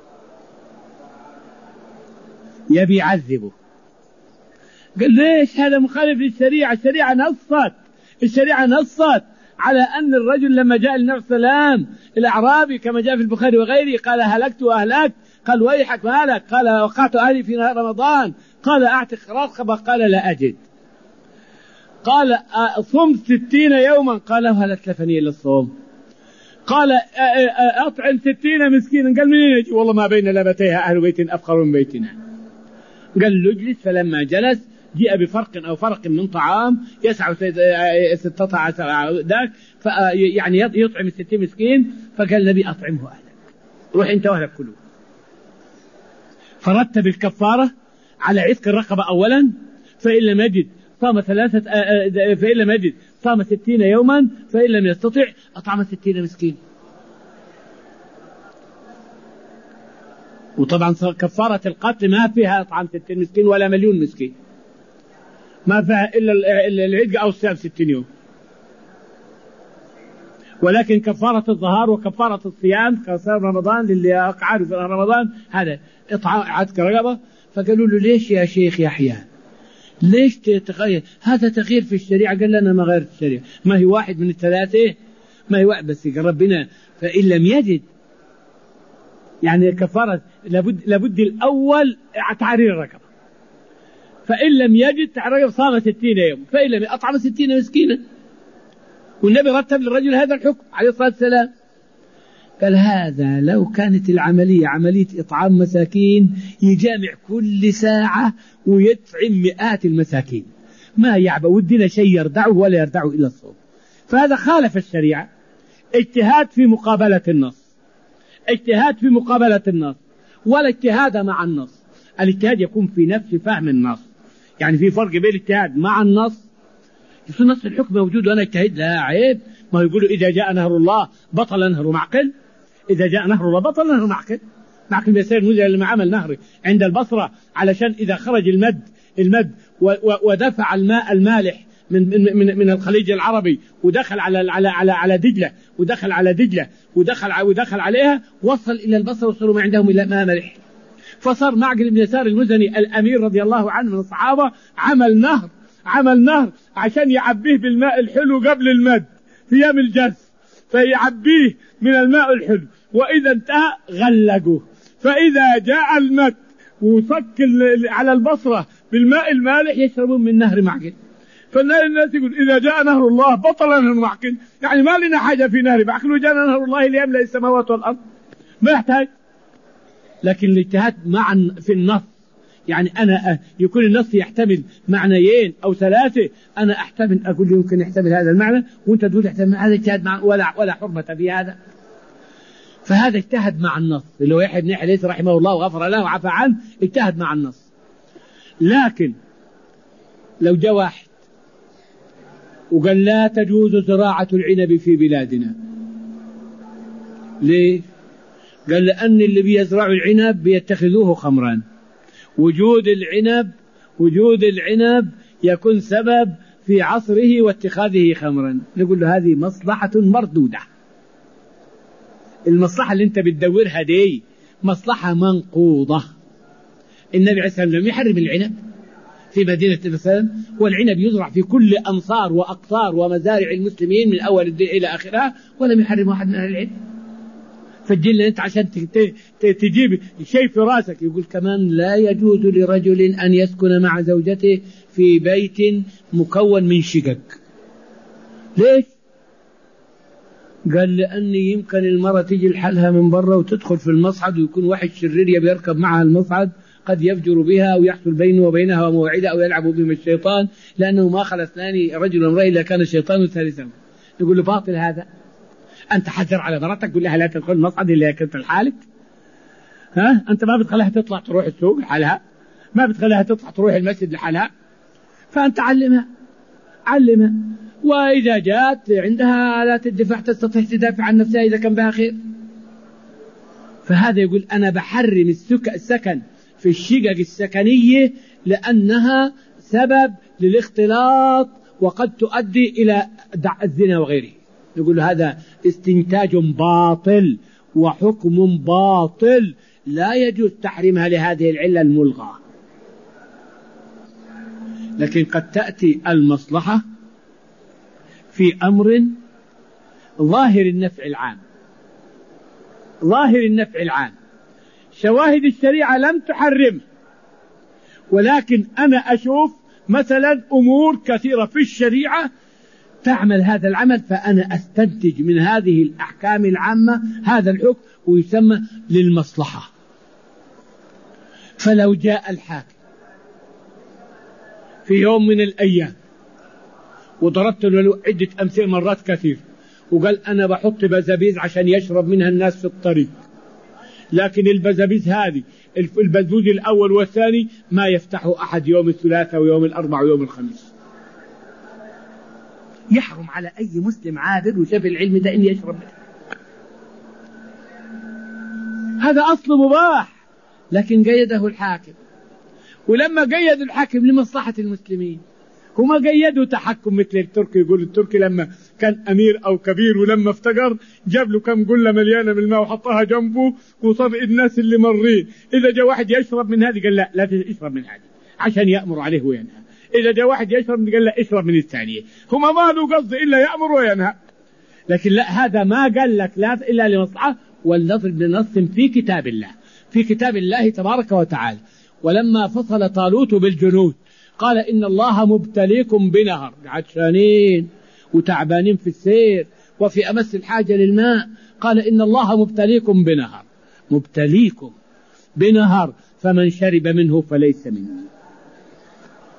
يبي يعذبه. قال ليش؟ هذا مخالف للشريعة. الشريعة نصت الشريعة نصت على أن الرجل لما جاء النبي صلى الله عليه وسلم الأعرابي كما جاء في البخاري وغيره قال هلكت وأهلكت، قال ويحك مالك؟ قال وقعت أهلي في نهار رمضان، قال أعتق رقبة، قال لا أجد، قال صم ستين يوما، قال هل أتلفني إلا الصوم، قال أطعم ستين مسكينا، قال منين يجي؟ والله ما بين لبتيها أهل بيت أفقر من بيتنا. قال له اجلس، فلما جلس جاء بفرق أو فرق من طعام يسع ستة عشر ذاك، يعني يطعم الستين مسكين. فقال النبي أطعمه أهلك، روح أنت وأهلك كلوا. فرتب الكفارة على عتق الرقبة أولا، فإن لم يجد صام ثلاثة فإن لم يجد صام ستين يوما، فإن لم يستطع أطعم ستين مسكين. وطبعا كفارة القتل ما فيها أطعام ستين مسكين ولا مليون مسكين، ما فيها إلا العتق أو الصيام ستين يوم. ولكن كفارة الظهار وكفارة الصيام كصيام رمضان للي أقعد في رمضان هذا إطعام عتق رقبة. فقالوا له ليش يا شيخ يحيى ليش تغير؟ هذا تغيير في الشريعة. قال لنا ما غيرت الشريعة، ما هي واحد من الثلاثة، ما هي واحد بس. قال ربنا فإن لم يجد، يعني كفارة لابد, لابد الأول تعرير الرقبة، فإن لم يجد تعرير صام ستين يوم، فإن لم أطعم ستين مسكينا. والنبي رتب للرجل هذا الحكم عليه الصلاة والسلام. قال هذا لو كانت العملية عملية إطعام مساكين يجامع كل ساعة ويطعم مئات المساكين، ما يعبأ ودنا شيء يردعه ولا يردعه إلا الصوم. فهذا خالف الشريعة، اجتهاد في مقابلة النص، اجتهاد في مقابلة النص، ولا اجتهاد مع النص. الاجتهاد يكون في نفس فهم النص، يعني في فرق بين الاجتهاد مع النص. يصير نص الحكم موجود وأنا اجتهد، لا عيب. ما يقولوا إذا جاء نهر الله بطل نهر معقل، إذا جاء نهر الله بطل نهر معقل. معقل بن يسار المزني لما عمل نهر عند البصرة علشان إذا خرج المد المد ودفع الماء المالح من من من الخليج العربي ودخل على على على على دجلة ودخل على دجلة ودخل ودخل عليها، وصل إلى البصرة وصلوا ما عندهم إلا ماء مالح. فصار معقل بن يسار المزني الأمير رضي الله عنه من الصحابة عمل نهر عمل نهر عشان يعبيه بالماء الحلو قبل المد في يوم الجرس، فيعبيه من الماء الحلو، وإذا انتهى غلقوه. فإذا جاء المد وصك على البصرة بالماء المالح يشربون من نهر معقل. فالناس يقول إذا جاء نهر الله بطل نهر معقل، يعني ما لنا حاجة في نهر معقل، وجاء نهر الله ليملأ السماوات والأرض، ما يحتاج. لكن الاجتهاد مع في النص، يعني أنا يكون النص يحتمل معنيين أو ثلاثة، أنا أحتمل أقول يمكن يحتمل هذا المعنى وأنت تقول يحتمل هذا، اجتهاد مع ولا ولا حرمة في هذا. فهذا اجتهد مع النص، اللي هو يحيى بن يحيى الليثي رحمه الله وغفر له وعفى عنه، اجتهد مع النص. لكن لو جاء واحد وقال لا تجوز زراعة العنب في بلادنا، ليه؟ قال لأن اللي بيزرعوا العنب بيتخذوه خمرا، وجود العنب وجود العنب يكون سبب في عصره واتخاذه خمرا. نقول له هذه مصلحة مردودة، المصلحة اللي انت بتدورها دي مصلحة منقوضة. النبي عليه الصلاة والسلام يحرم العنب في مدينة مثلا، والعنب يزرع في كل أمصار وأقطار ومزارع المسلمين من أول الدين إلى آخرها، ولم يحرم واحد من العنب. فالجل أنت عشان تجيب شيء في راسك. يقول كمان لا يجوز لرجل أن يسكن مع زوجته في بيت مكون من شقق. ليش؟ قال لأني يمكن المرأة تيجي لحالها من برا وتدخل في المصعد، ويكون واحد شرير يبي يركب معها المصعد، قد يفجر بها أو يحصل بينه وبينها موعدة أو يلعب بهم الشيطان، لأنه ما خلى اثنان رجل وامرأة إلا كان الشيطان ثالثا. يقول له باطل هذا. أنت حذر على مرتك، قل لها لا تدخل المصعد إلا كنت لحالك. ها أنت ما بتخليها تطلع تروح السوق لحالها، ما بتخليها تطلع تروح المسجد لحالها، فأنت علمها علمها. وإذا جاءت عندها آلات الدفاع تستطيع تدافع عن نفسها إذا كان بها خير. فهذا يقول أنا بحرم السكن في الشقق السكنية لأنها سبب للاختلاط وقد تؤدي إلى الزنا وغيره. يقول هذا استنتاج باطل وحكم باطل، لا يجوز تحريمها لهذه العلة الملغاة. لكن قد تأتي المصلحة في أمر ظاهر النفع العام، ظاهر النفع العام، شواهد الشريعة لم تحرمه، ولكن أنا أشوف مثلا أمور كثيرة في الشريعة تعمل هذا العمل، فأنا أستنتج من هذه الأحكام العامة هذا الحكم، ويسمى للمصلحة. فلو جاء الحاكم في يوم من الأيام وضربت له عدة أمثلة مرات كثير وقال أنا بحط بزابيز عشان يشرب منها الناس في الطريق، لكن البزابيز هذه البزبوز الأول والثاني ما يفتحه أحد يوم الثلاثاء ويوم الأربعاء ويوم الخميس، يحرم على أي مسلم عادل وشاف العلم ده إن يشرب منه. هذا أصل مباح، لكن قيده الحاكم. ولما قيد الحاكم لمصلحة المسلمين، هما قيدوا تحكم مثل التركي. يقول التركي لما كان أمير أو كبير ولما افتقر جاب له كم قلة مليانة من الماء وحطها جنبه، وصار الناس اللي مرين إذا جاء واحد يشرب من هذه قال لا لا تشرب من هذه عشان يأمر عليه وينهى. إذا جاء واحد يشرب قال لا اشرب من الثانية. هما ما له قصد إلا يأمر وينهى. لكن لا، هذا ما قال لك لا إلا لمصلحة، ولنضرب بنص في كتاب الله، في كتاب الله تبارك وتعالى. ولما فصل طالوت بالجنود قال إن الله مبتليكم بنهر، عطشانين وتعبانين في السير وفي أمس الحاجة للماء، قال إن الله مبتليكم بنهر، مبتليكم بنهر فمن شرب منه فليس مني.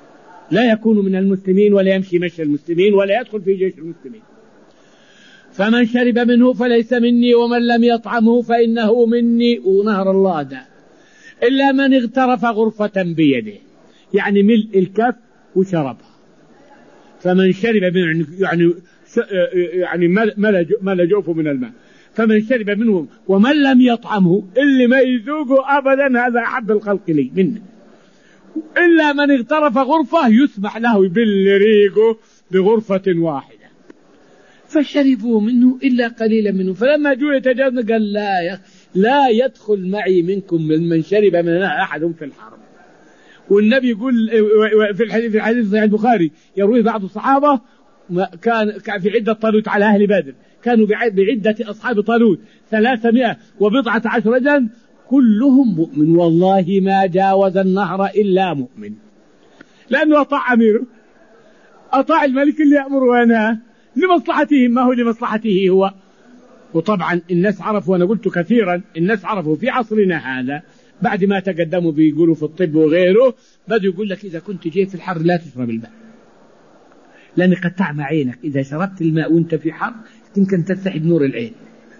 لا يكون من المسلمين ولا يمشي مشي المسلمين ولا يدخل في جيش المسلمين. فمن شرب منه فليس مني ومن لم يطعمه فإنه مني. ونهر الله ده إلا من اغترف غرفة بيده، يعني ملء الكف وشربها. فمن شرب منه يعني يعني ملأ جوفه من الماء. فمن شرب منه ومن لم يطعمه، اللي ما يذوقه أبدا هذا أحب الخلق لي منه. إلا من اغترف غرفة يسمح له يبل ريقه بغرفة واحدة. فشربوا منه إلا قليلا منه. فلما جوا يتجاوزون قال لا لا يدخل معي منكم من شرب من أحد في الحرب. والنبي يقول في الحديث في حديث صحيح البخاري يرويه بعض الصحابة، كان في عدة طالوت على أهل بدر، كانوا بعدة أصحاب طالوت ثلاثمائة وبضعة عشر رجلا كلهم مؤمن، والله ما جاوز النهر إلا مؤمن، لأنه أطاع أميره، أطاع الملك اللي يأمر وينهى لمصلحته، ما هو لمصلحته هو. وطبعا الناس عرفوا، وأنا قلت كثيرا، الناس عرفوا في عصرنا هذا بعد ما تقدموا بيقولوا في الطب وغيره، بدوا يقول لك إذا كنت جاي في الحر لا تشرب الماء، لأن قد تعمى عينك إذا شربت الماء وانت في حر يمكن تستحي بنور العين.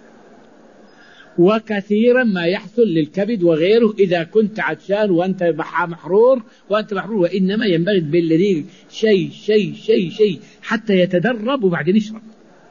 وكثيرا ما يحصل للكبد وغيره إذا كنت عطشان وأنت محرور وأنت محرور وإنما ينبغي بالريق شيء شيء شيء شيء حتى يتدرب وبعدين يشرب.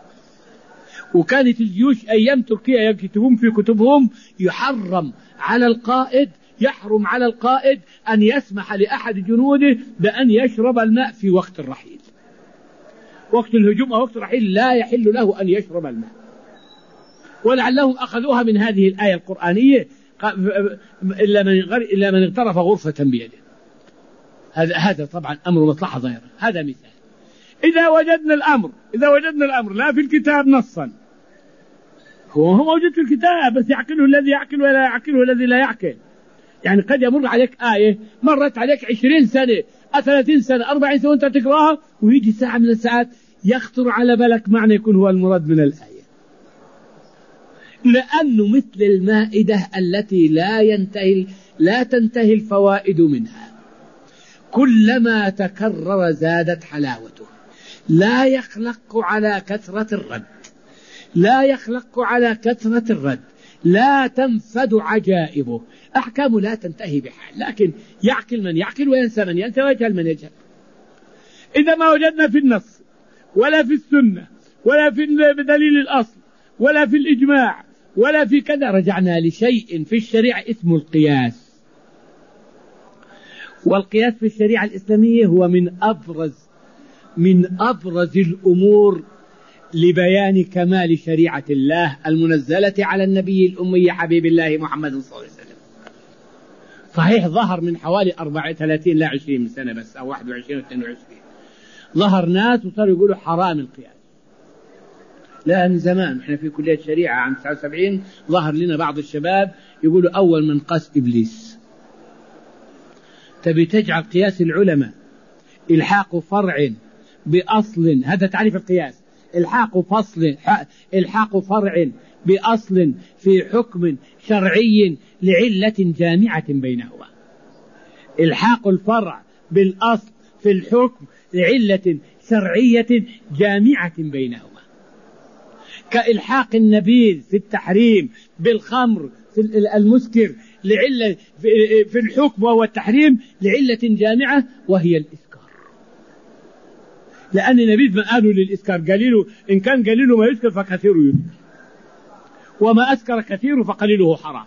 وكانت الجيوش أيام تركيا يكتبون في كتبهم يحرم على القائد يحرم على القائد أن يسمح لأحد جنوده بأن يشرب الماء في وقت الرحيل. وقت الهجوم أو وقت الرحيل لا يحل له أن يشرب الماء. ولعلهم أخذوها من هذه الآية القرآنية إلا من إلا من اغترف غرفة بيده. هذا هذا طبعا أمر مصلحة ظاهرة. هذا مثال. إذا وجدنا الأمر إذا وجدنا الأمر لا في الكتاب نصا، هو هو موجود في الكتاب بس يعقله الذي يعقل ولا يعقله الذي لا يعقل. يعني قد يمر عليك آية مرت عليك عشرين سنة ثلاثين سنة أربعين سنة وأنت تقرأها، ويجي ساعة من الساعات يخطر على بالك معنى يكون هو المراد من الآية. لأنه مثل المائدة التي لا ينتهي لا تنتهي الفوائد منها، كلما تكرر زادت حلاوته، لا يخلق على كثرة الرد لا يخلق على كثرة الرد لا تنفد عجائبه، أحكامه لا تنتهي بحال، لكن يعقل من يعقل وينسى من ينسى ويجهل من يجهل. إذا ما وجدنا في النص ولا في السنة ولا في دليل الأصل ولا في الإجماع ولا في كذا، رجعنا لشيء في الشريعة اسمه القياس. والقياس في الشريعة الإسلامية هو من أبرز من أبرز الأمور لبيان كمال شريعة الله المنزلة على النبي الأمي حبيب الله محمد صلى الله عليه وسلم. صحيح ظهر من حوالي أربعة وثلاثين لا عشرين سنة بس أو واحد وعشرين و اثنين وعشرين ظهر ناس وصاروا يقولوا حرام القياس. لأن زمان احنا في كلية شريعة عام تسعة وسبعين ظهر لنا بعض الشباب يقولوا أول من قاس إبليس. تبي تجعل قياس العلماء إلحاق فرع بأصل، هذا تعريف القياس، إلحاق فصل إلحاق فرع بأصل في حكم شرعي لعلة جامعة بينهما. إلحاق الفرع بالأصل في الحكم لعلة شرعية جامعة بينهما، كإلحاق النبيذ في التحريم بالخمر في المسكر لعلة في الحكم وهو التحريم لعلة جامعة وهي الإسكار. لأن النبيذ ما قالوا للإسكار، قالوا إن كان قليله ما يسكر فكثيره يسكر، وما أسكر كثيره فقليله حرام.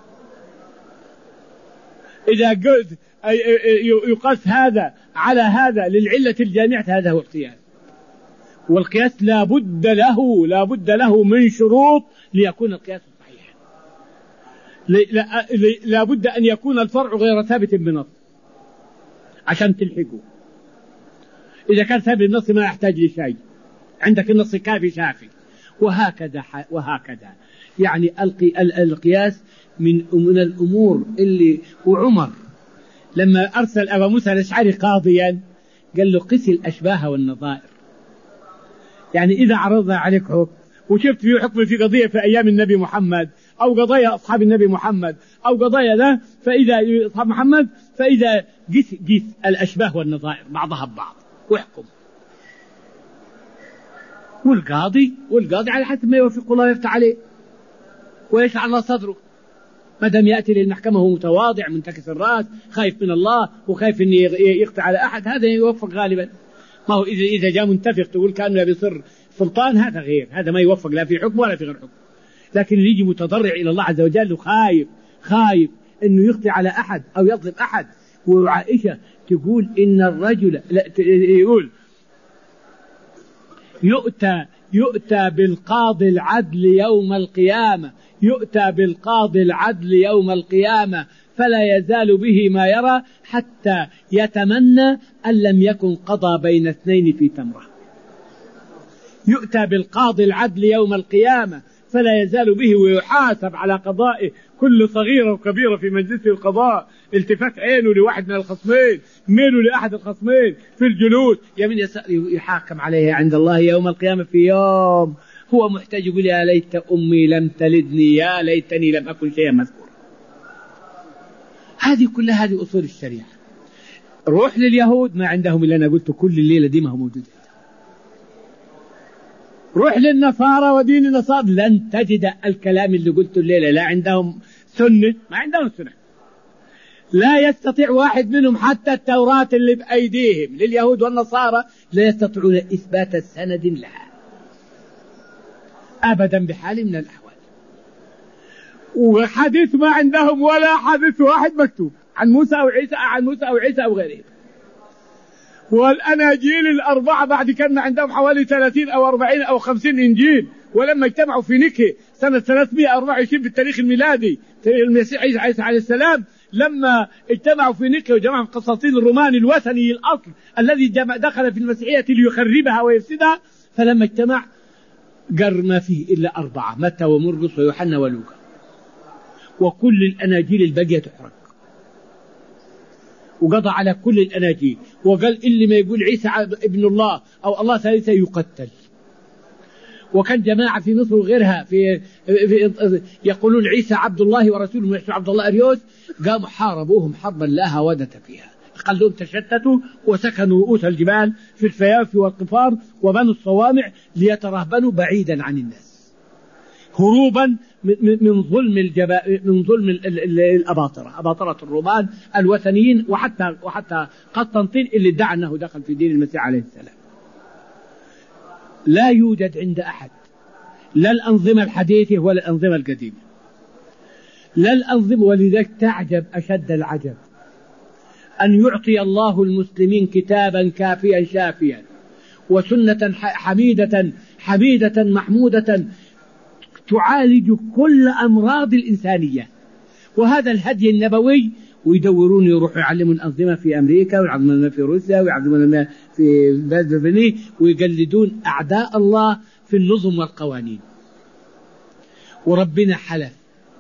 إذا قلت يقاس هذا على هذا للعلة الجامعة هذا هو القياس. والقياس لا بد له لا بد له من شروط ليكون القياس صحيحا. لا بد أن يكون الفرع غير ثابت بنص عشان تلحقه. إذا كان ثابت النص ما يحتاج لشيء، عندك النص كافي شافي. وهكذا وهكذا يعني القياس من من الأمور اللي. وعمر لما أرسل أبا موسى الأشعري قاضيا قال له قس الأشباه والنظائر. يعني إذا عرضنا عليك حكم وشفت فيه حكم في قضية في أيام النبي محمد أو قضايا أصحاب النبي محمد أو قضايا له، فإذا أصحاب محمد فإذا قيس قيس الأشباه والنظائر بعضها ببعض واحكم. والقاضي والقاضي على حسب ما يوفق الله يفتح عليه ويشرح الله صدره، ما دام يأتي للمحكمة هو متواضع منتكس الرأس خايف من الله وخايف أن يقطع على أحد، هذا يوفق غالبا. ما هو إذا إذا جاء منتفق تقول كأنه بيصير سلطان، هذا غير، هذا ما يوفق لا في حكم ولا في غير حكم. لكن اللي يجي متضرع إلى الله عز وجل وخايف خايف أنه يقطع على أحد أو يظلم أحد. وعائشة تقول إن الرجل لا يقول يؤتى يؤتى بالقاضي العدل يوم القيامة يؤتى بالقاضي العدل يوم القيامة فلا يزال به ما يرى حتى يتمنى أن لم يكن قضى بين اثنين في تمرة. يؤتى بالقاضي العدل يوم القيامة فلا يزال به ويحاسب على قضائه كل صغيرة وكبيرة في مجلس القضاء، التفات عينه لواحد من الخصمين، ميله لأحد الخصمين في الجلوس، يمين يحاكم عليه عند الله يوم القيامة في يوم هو محتاج يقول يا ليت أمي لم تلدني، يا ليتني لم أكن شيئا مذكورا. هذه كلها هذه أصول الشريعة. روح لليهود ما عندهم إلا أنا قلت كل الليلة دي ما هو موجود. روح للنصارى ودين النصارى لن تجد الكلام اللي قلته الليلة، لا عندهم سنة، ما عندهم سنة، لا يستطيع واحد منهم حتى التوراة اللي بأيديهم لليهود والنصارى لا يستطيعون إثبات سند لها أبدا بحال من الأحوال. وحديث ما عندهم ولا حديث واحد مكتوب عن موسى أو عيسى عن موسى أو عيسى أو غيرهم. والأناجيل الأربعة بعد كان عندهم حوالي ثلاثين أو أربعين أو خمسين إنجيل، ولما اجتمعوا في نيكي سنة ثلاثمائة وأربعة وعشرين بالتاريخ الميلادي المسيح عيسى عليه السلام، لما اجتمعوا في نيكي وجمعوا قسطين الروماني الوثني الأصل الذي دخل في المسيحية ليخربها ويفسدها، فلما اجتمع قر ما فيه إلا أربعة، متى ومرقس ويوحنا ولوقا، وكل الأناجيل الباقية تحرق، وقضى على كل الأناجيل وقال اللي ما يقول عيسى ابن الله أو الله ثالثة يقتل. وكان جماعة في مصر وغيرها في, في يقولون عيسى عبد الله ورسوله ويحسوا عبد الله أريوس، قاموا حاربوهم حربا لا هودة فيها، قلهم تشتتوا وسكنوا رؤوس الجبال في الفيافي والقفار وبنوا الصوامع ليترهبنوا بعيدا عن الناس هروبا من ظلم الجبا من ظلم الأباطرة أباطرة الرومان الوثنيين، وحتى وحتى قسطنطين اللي ادعى أنه دخل في دين المسيح عليه السلام. لا يوجد عند أحد لا الأنظمة الحديثة ولا الأنظمة القديمة، لا الأنظمة، ولذلك تعجب أشد العجب أن يعطي الله المسلمين كتابا كافيا شافيا وسنة حميدة حميدة محمودة تعالج كل أمراض الإنسانية، وهذا الهدي النبوي، ويدورون يروحوا يعلمون الأنظمة في أمريكا ويعلمون في روسيا ويعلمون في بلاد ويقلدون أعداء الله في النظم والقوانين. وربنا حلف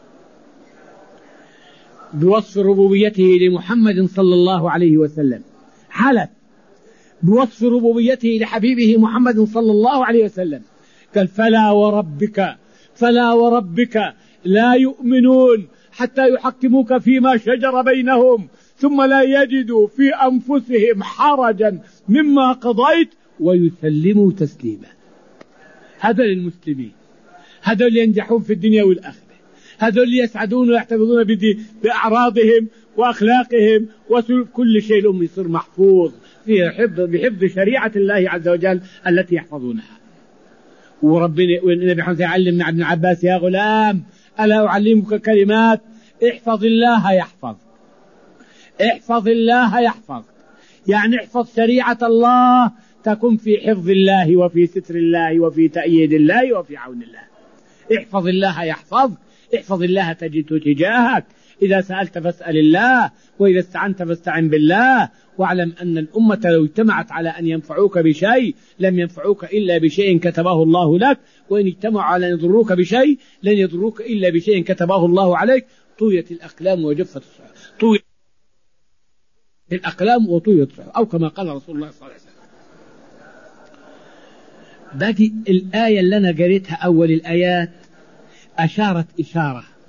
بوصف ربوبيته لمحمد صلى الله عليه وسلم، حلف بوصف ربوبيته لحبيبه محمد صلى الله عليه وسلم، قال فلا وربك فلا وربك لا يؤمنون حتى يحكموك فيما شجر بينهم ثم لا يجدوا في أنفسهم حرجا مما قضيت ويسلموا تسليما. هذا للمسلمين، هذا اللي ينجحون في الدنيا والآخرة، هذا اللي يسعدون ويحتفظون بأعراضهم وأخلاقهم وسلوك كل شيء لهم يصير محفوظ في حفظ بحفظ شريعة الله عز وجل التي يحفظونها. وربنا والنبي حمد يعلمنا ابن عباس يا غلام ألا أعلمك كلمات احفظ الله يحفظ احفظ الله يحفظ، يعني احفظ شريعة الله تكون في حفظ الله وفي ستر الله وفي تأييد الله وفي عون الله. احفظ الله يحفظ، احفظ الله تجده تجاهك، إذا سألت فاسأل الله وإذا استعنت فاستعن بالله. واعلم أن الأمة لو اجتمعت على أن ينفعوك بشيء لم ينفعوك إلا بشيء كتبه الله لك، وإن اجتمعوا على أن يضروك بشيء لن يضروك إلا بشيء كتبه الله عليك. طويت الأقلام وجفت الصحف، طويت الأقلام وطويت الصحف، أو كما قال رسول الله صلى الله عليه وسلم. باقي الآية اللي أنا قريتها أول الآيات أشارت إشارة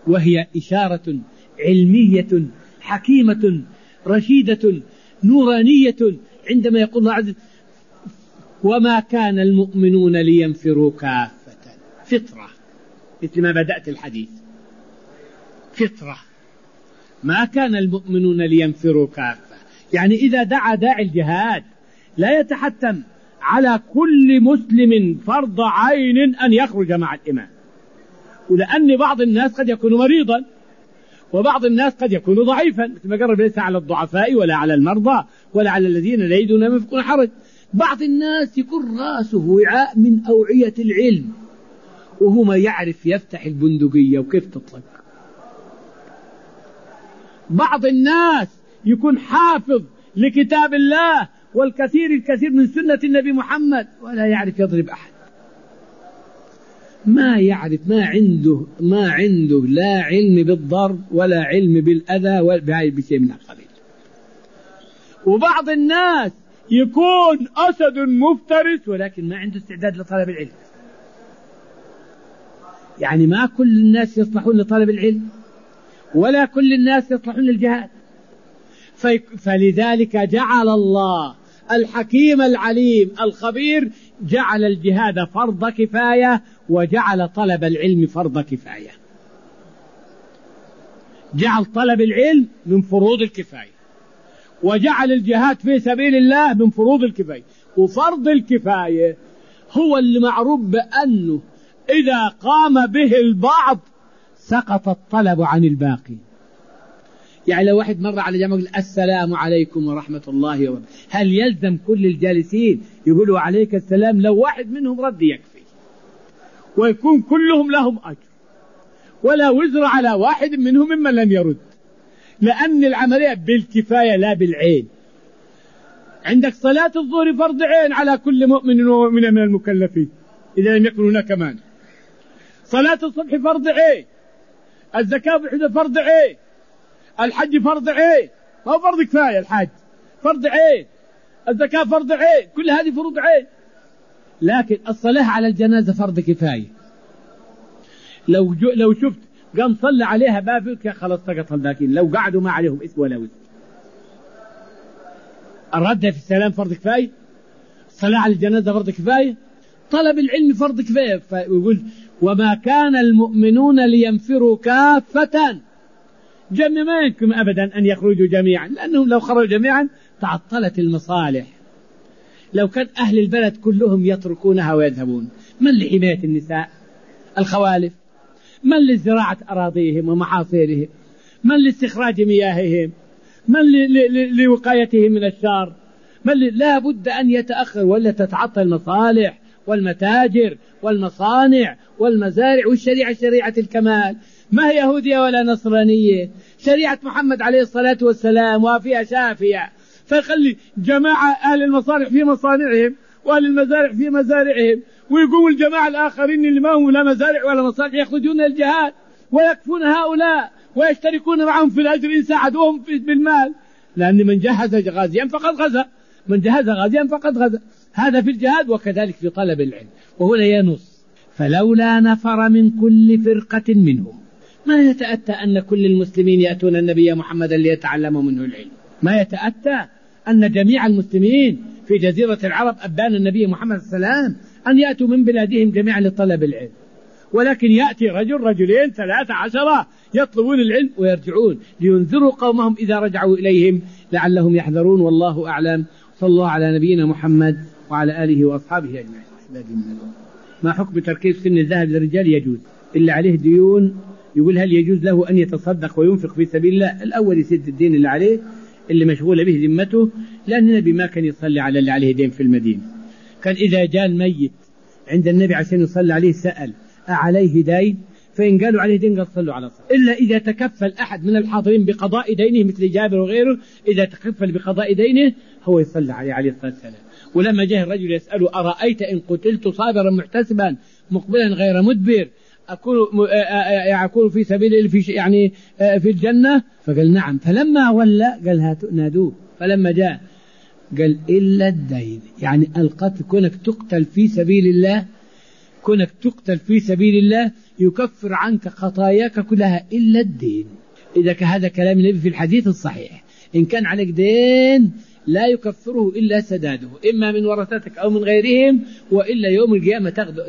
وهي إشارة علمية حكيمة رشيدة نورانية عندما يقول الله عز وجل وما كان المؤمنون لينفروا كافة. فطرة، مثل ما بدأت الحديث، فطرة. ما كان المؤمنون لينفروا كافة، يعني إذا دعا داعي الجهاد لا يتحتم على كل مسلم فرض عين أن يخرج مع الإمام، ولأن بعض الناس قد يكون مريضا وبعض الناس قد يكون ضعيفا، مثل ما قرب ليس على الضعفاء ولا على المرضى ولا على الذين لا يجدون ما يفقون حرج. بعض الناس يكون راسه وعاء من أوعية العلم وهو ما يعرف يفتح البندقية وكيف تطلق. بعض الناس يكون حافظ لكتاب الله والكثير الكثير من سنة النبي محمد ولا يعرف يضرب أحد، ما يعرف، ما عنده ما عنده لا علم بالضرب ولا علم بالأذى ولا بشيء من القبيل. وبعض الناس يكون أسد مفترس ولكن ما عنده استعداد لطلب العلم. يعني ما كل الناس يصلحون لطلب العلم ولا كل الناس يصلحون للجهاد. فلذلك جعل الله الحكيم العليم الخبير جعل الجهاد فرض كفاية وجعل طلب العلم فرض كفاية. جعل طلب العلم من فروض الكفاية وجعل الجهاد في سبيل الله من فروض الكفاية. وفرض الكفاية هو اللي معروف بأنه إذا قام به البعض سقط الطلب عن الباقي. يعني لو واحد مر على جماعة السلام عليكم ورحمة الله وبركاته، هل يلزم كل الجالسين يقولوا عليك السلام؟ لو واحد منهم رد يكفي ويكون كلهم لهم أجر ولا وزر على واحد منهم ممن لم يرد، لأن العملية بالكفاية لا بالعين. عندك صلاة الظهر فرض عين على كل مؤمن ومؤمنة من المكلفين إذا لم يكن هناك مانع. صلاة الصبح فرض عين، الزكاة بالحدود فرض عين، الحج فرض عين، ما هو فرض كفاية، الحج فرض عين، الزكاة فرض عين، كل هذه فروض عين. لكن الصلاة على الجنازة فرض كفاية. لو لو شفت قام صلى عليها بابك خلاص سقط الباقين، لو قعدوا ما عليهم إثم ولا وزر. الرد في السلام فرض كفاية، الصلاة على الجنازة فرض كفاية، طلب العلم فرض كفاية. فيقول وما كان المؤمنون لينفروا كافة. جميع ما يمكن أبدا أن يخرجوا جميعا، لأنهم لو خرجوا جميعا تعطلت المصالح. لو كان أهل البلد كلهم يتركونها ويذهبون، من لحماية النساء الخوالف، من لزراعة أراضيهم ومحاصيلهم، من لاستخراج مياههم، من لوقايتهم من الشر، من لا بد أن يتأخر ولا تتعطل المصالح والمتاجر والمصانع والمزارع. والشريعة شريعة الكمال، ما هي يهودية ولا نصرانية، شريعة محمد عليه الصلاة والسلام وفيها شافية. فيخلي جماعة أهل المصانع في مصانعهم وأهل المزارع في مزارعهم، ويقوم الجماعة الآخرين اللي ما هم لا مزارع ولا مصانع يخرجون الجهاد ويكفون هؤلاء ويشتركون معهم في الأجر إن ساعدوهم بالمال، لأن من جهز غازيا فقد غزا، من جهز غازيا فقد غزا. هذا في الجهاد وكذلك في طلب العلم. وهنا ينص فلولا نفر من كل فرقة منهم، ما يتأتى أن كل المسلمين يأتون النبي محمد ليتعلموا منه العلم، ما يتأتى أن جميع المسلمين في جزيرة العرب أبان النبي محمد صلى الله عليه وسلم أن يأتوا من بلادهم جميعا لطلب العلم، ولكن يأتي رجل رجلين ثلاثة عشرة يطلبون العلم ويرجعون لينذروا قومهم إذا رجعوا إليهم لعلهم يحذرون. والله أعلم. صلى الله على نبينا محمد وعلى آله وأصحابه أجمعين. ما حكم تركيز سن الذهب للرجال؟ يجوز، إلا عليه ديون. يقول هل يجوز له أن يتصدق وينفق في سبيل الله؟ الأول يسد الدين اللي عليه اللي مشغول به ذمته، لأن النبي ما كان يصلي على اللي عليه دين في المدينة. كان إذا جاء الميت عند النبي عشان يصلي عليه سأل أعليه دين؟ فإن قالوا عليه دين قال صلوا على صلاة. إلا إذا تكفل أحد من الحاضرين بقضاء دينه مثل جابر وغيره، إذا تكفل بقضاء دينه هو يصلي عليه عليه الصلاة والسلام. ولما جاء الرجل يسأله أرأيت إن قتلت صابرا محتسبا مقبلا غير مدبر أكون أكون في سبيل في يعني في الجنة؟ فقال نعم. فلما ولى قال هاتوا نادوه. فلما جاء قال إلا الدين، يعني القتل كونك تقتل في سبيل الله كونك تقتل في سبيل الله يكفر عنك خطاياك كلها إلا الدين. إذا هذا كلام النبي في الحديث الصحيح. إن كان عليك دين لا يكفره إلا سداده، إما من ورثتك أو من غيرهم، وإلا يوم القيامة تاخذ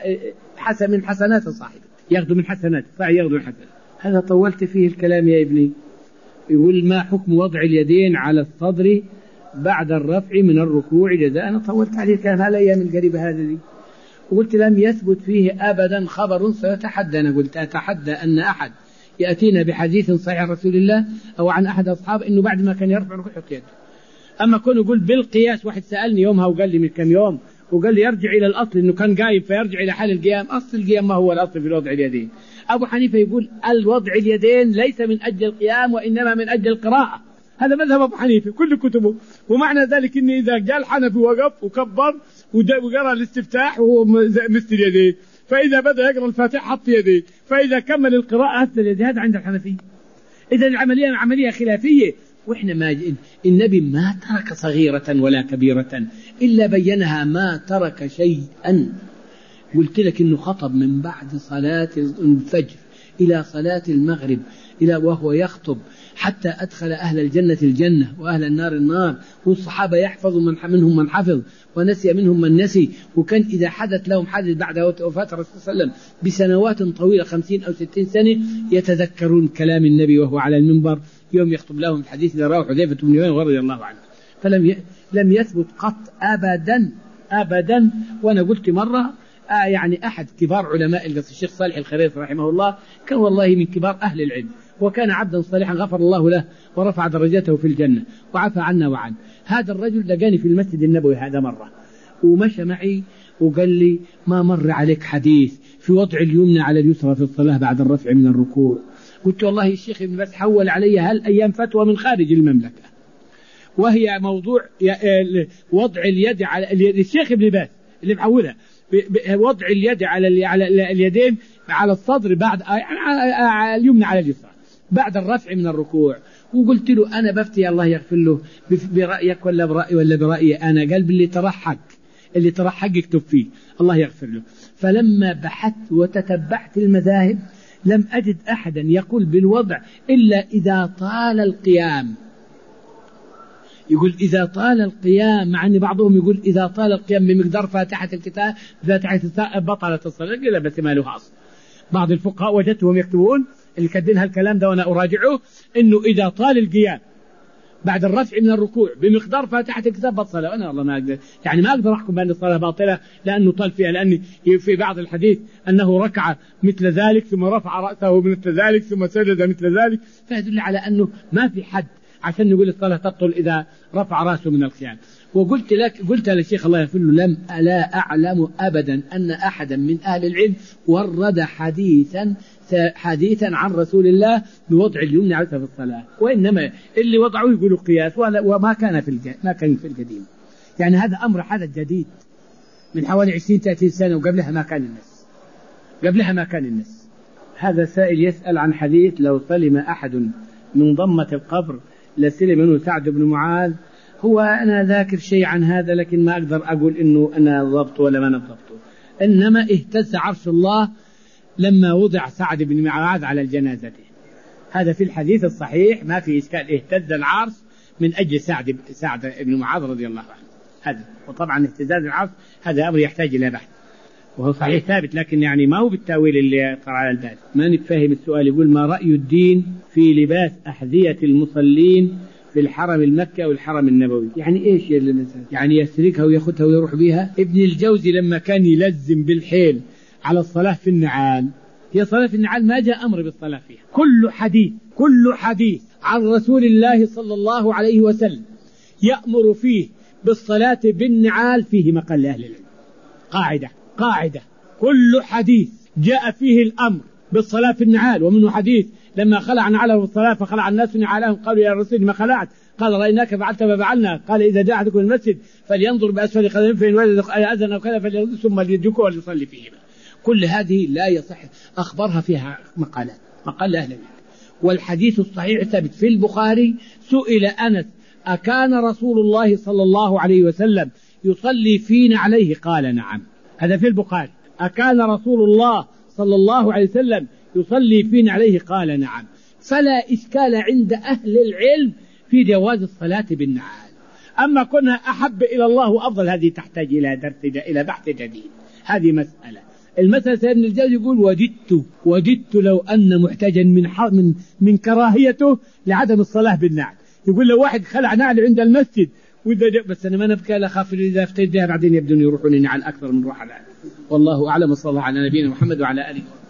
حسن من حسنات صاحبه، ياخذ من حسنات فياخذ من حسنات. هذا طولت فيه الكلام يا ابني. يقول ما حكم وضع اليدين على الصدر بعد الرفع من الركوع جزاء. أنا طولت عليه الكلام هذا الأيام القريبة هذه دي، وقلت لم يثبت فيه أبدا خبر سيتحدى. أنا قلت أتحدى أن أحد يأتينا بحديث صحيح عن رسول الله أو عن أحد أصحابه إنه بعد ما كان يرفع ركوع يحط يده. أما كونه يقول بالقياس، واحد سألني يومها وقال لي من كم يوم وقال لي يرجع إلى الأصل إنه كان قايم فيرجع إلى حال القيام. أصل القيام ما هو الأصل في وضع اليدين. أبو حنيفة يقول الوضع اليدين ليس من أجل القيام وإنما من أجل القراءة. هذا مذهب أبو حنيفة كل كتبه. ومعنى ذلك إن إذا جاء الحنفي وقف وكبر وقرأ الاستفتاح وهو مثل يديه، فإذا بدأ يقرأ الفاتحة حط يديه، فإذا كمل القراءة أثل يديه. هذا عند الحنفية. إذا العملية عملية خلافية. وإحنا ما النبي ما ترك صغيرة ولا كبيرة إلا بينها، ما ترك شيئا. قلت لك إنه خطب من بعد صلاة الفجر إلى صلاة المغرب إلى وهو يخطب حتى أدخل أهل الجنة الجنة وأهل النار النار، والصحابة يحفظ من منهم من حفظ ونسي منهم من نسي. وكان إذا حدث لهم حدث بعد وفاة الرسول صلى الله عليه وسلم بسنوات طويلة خمسين أو ستين سنة يتذكرون كلام النبي وهو على المنبر يوم يخطب لهم الحديث إذا رواه حذيفة بن يمان رضي الله عنه. فلم ي... لم يثبت قط أبدا أبدا. وأنا قلت مرة آه يعني أحد كبار علماء الشيخ صالح الخريص رحمه الله كان والله من كبار أهل العلم، وكان عبدا صالحا غفر الله له ورفع درجته في الجنة وعفى عنا وعن. هذا الرجل لقاني في المسجد النبوي هذا مرة ومشى معي وقال لي ما مر عليك حديث في وضع اليمنى على اليسرى في الصلاة بعد الرفع من الركوع. قلت والله الشيخ ابن باز حول علي هالأيام فتوى من خارج المملكة، وهي موضوع وضع اليد على الشيخ ابن باز اللي محولها وضع اليد على على اليدين على الصدر بعد يعني اليمنى على اليسرى بعد الرفع من الركوع. وقلت له أنا بفتي الله يغفر له برأيك ولا برأيي ولا برأيي أنا؟ قال باللي ترحق اللي ترحق يكتب فيه الله يغفر له. فلما بحثت وتتبعت المذاهب لم أجد أحدا يقول بالوضع إلا إذا طال القيام. يقول إذا طال القيام، مع أن بعضهم يقول إذا طال القيام بمقدار فاتحة الكتاب فاتحة الكتاب بطلت الصلاة. لا بس ما له أصل. بعض الفقهاء وجدتهم يكتبون اللي كاتبين هالكلام ده وأنا أراجعه إنه إذا طال القيام بعد الرفع من الركوع بمقدار فاتحة الكتاب بطل الصلاة. أنا والله ما أقدر يعني ما أقدر أحكم بأن الصلاة باطلة لأنه طال فيها، لأن في بعض الحديث أنه ركع مثل ذلك ثم رفع رأسه مثل ذلك ثم سجد مثل ذلك، فيدل على أنه ما في حد عشان نقول الصلاة تبطل إذا رفع رأسه من القيام. وقلت لك قلت للشيخ الله يغفر له لم لا أعلم أبدا أن أحدا من أهل العلم ورد حديثا حديثا عن رسول الله بوضع اليمنى على في الصلاة، وإنما اللي وضعوه يقولوا قياس وما كان في ما كان في القديم. يعني هذا أمر حدث جديد من حوالي عشرين ثلاثين سنة، وقبلها ما كان الناس قبلها ما كان الناس. هذا سائل يسأل عن حديث لو سلم أحد من ضمة القبر لسلم منه سعد بن معاذ. هو أنا ذاكر شيء عن هذا لكن ما أقدر أقول إنه أنا ضبطه ولا ما نضبطه. إنما اهتز عرش الله لما وضع سعد بن معاذ على الجنازة. هذا في الحديث الصحيح ما في إشكال، اهتز العرش من أجل سعد سعد بن معاذ رضي الله عنه. هذا وطبعا اهتزاز العرش هذا أمر يحتاج إلى بحث وهو صحيح ثابت، لكن يعني ما هو بالتاويل اللي طرأ على البال. ما نفهم السؤال. يقول ما رأي الدين في لباس أحذية المصلين في الحرم المكي والحرم النبوي؟ يعني إيش يعني يسرقها ويأخذها ويروح بها؟ ابن الجوزي لما كان يلزم بالحيل على الصلاة في النعال، هي صلاة في النعال ما جاء أمر بالصلاة فيها. كل حديث كل حديث عن رسول الله صلى الله عليه وسلم يأمر فيه بالصلاة بالنعال فيه مقال لأهل العلم. قاعدة قاعدة كل حديث جاء فيه الأمر بالصلاة في النعال، ومنه حديث لما خلع نعله الصلاة فخلع الناس نعالهم قالوا يا رسول ما خلعت؟ قال رأيناك فعلت ما فعلنا. قال إذا جاء أحدكم المسجد فلينظر بأسفل قدمه فإن وجد أذن أو كذا فلينظر ثم ليدركه وليصلي فيهما. كل هذه لا يصح أخبرها فيها مقالات مقال أهل العلم. والحديث الصحيح ثابت في البخاري. سئل أنس أكان رسول الله صلى الله عليه وسلم يصلي فينا عليه؟ قال نعم. هذا في البخاري. أكان رسول الله صلى الله عليه وسلم يصلي فينا عليه؟ قال نعم. فلا إشكال عند أهل العلم في جواز الصلاة بالنعال. أما كونها أحب إلى الله وأفضل، هذه تحتاج إلى درس إلى بحث جديد، هذه مسألة. المسألة ابن الجوزي يقول وددت وددت لو أن محتاجا من من من كراهيته لعدم الصلاة بالنعل. يقول لو واحد خلع نعل عند المسجد وإذا جاء بس أنا ما نبكي لا خاف إذا افتديها بعدين يبدون يروحون نعل أكثر من روح العالم. والله أعلم. صلى الله على نبينا محمد وعلى آله.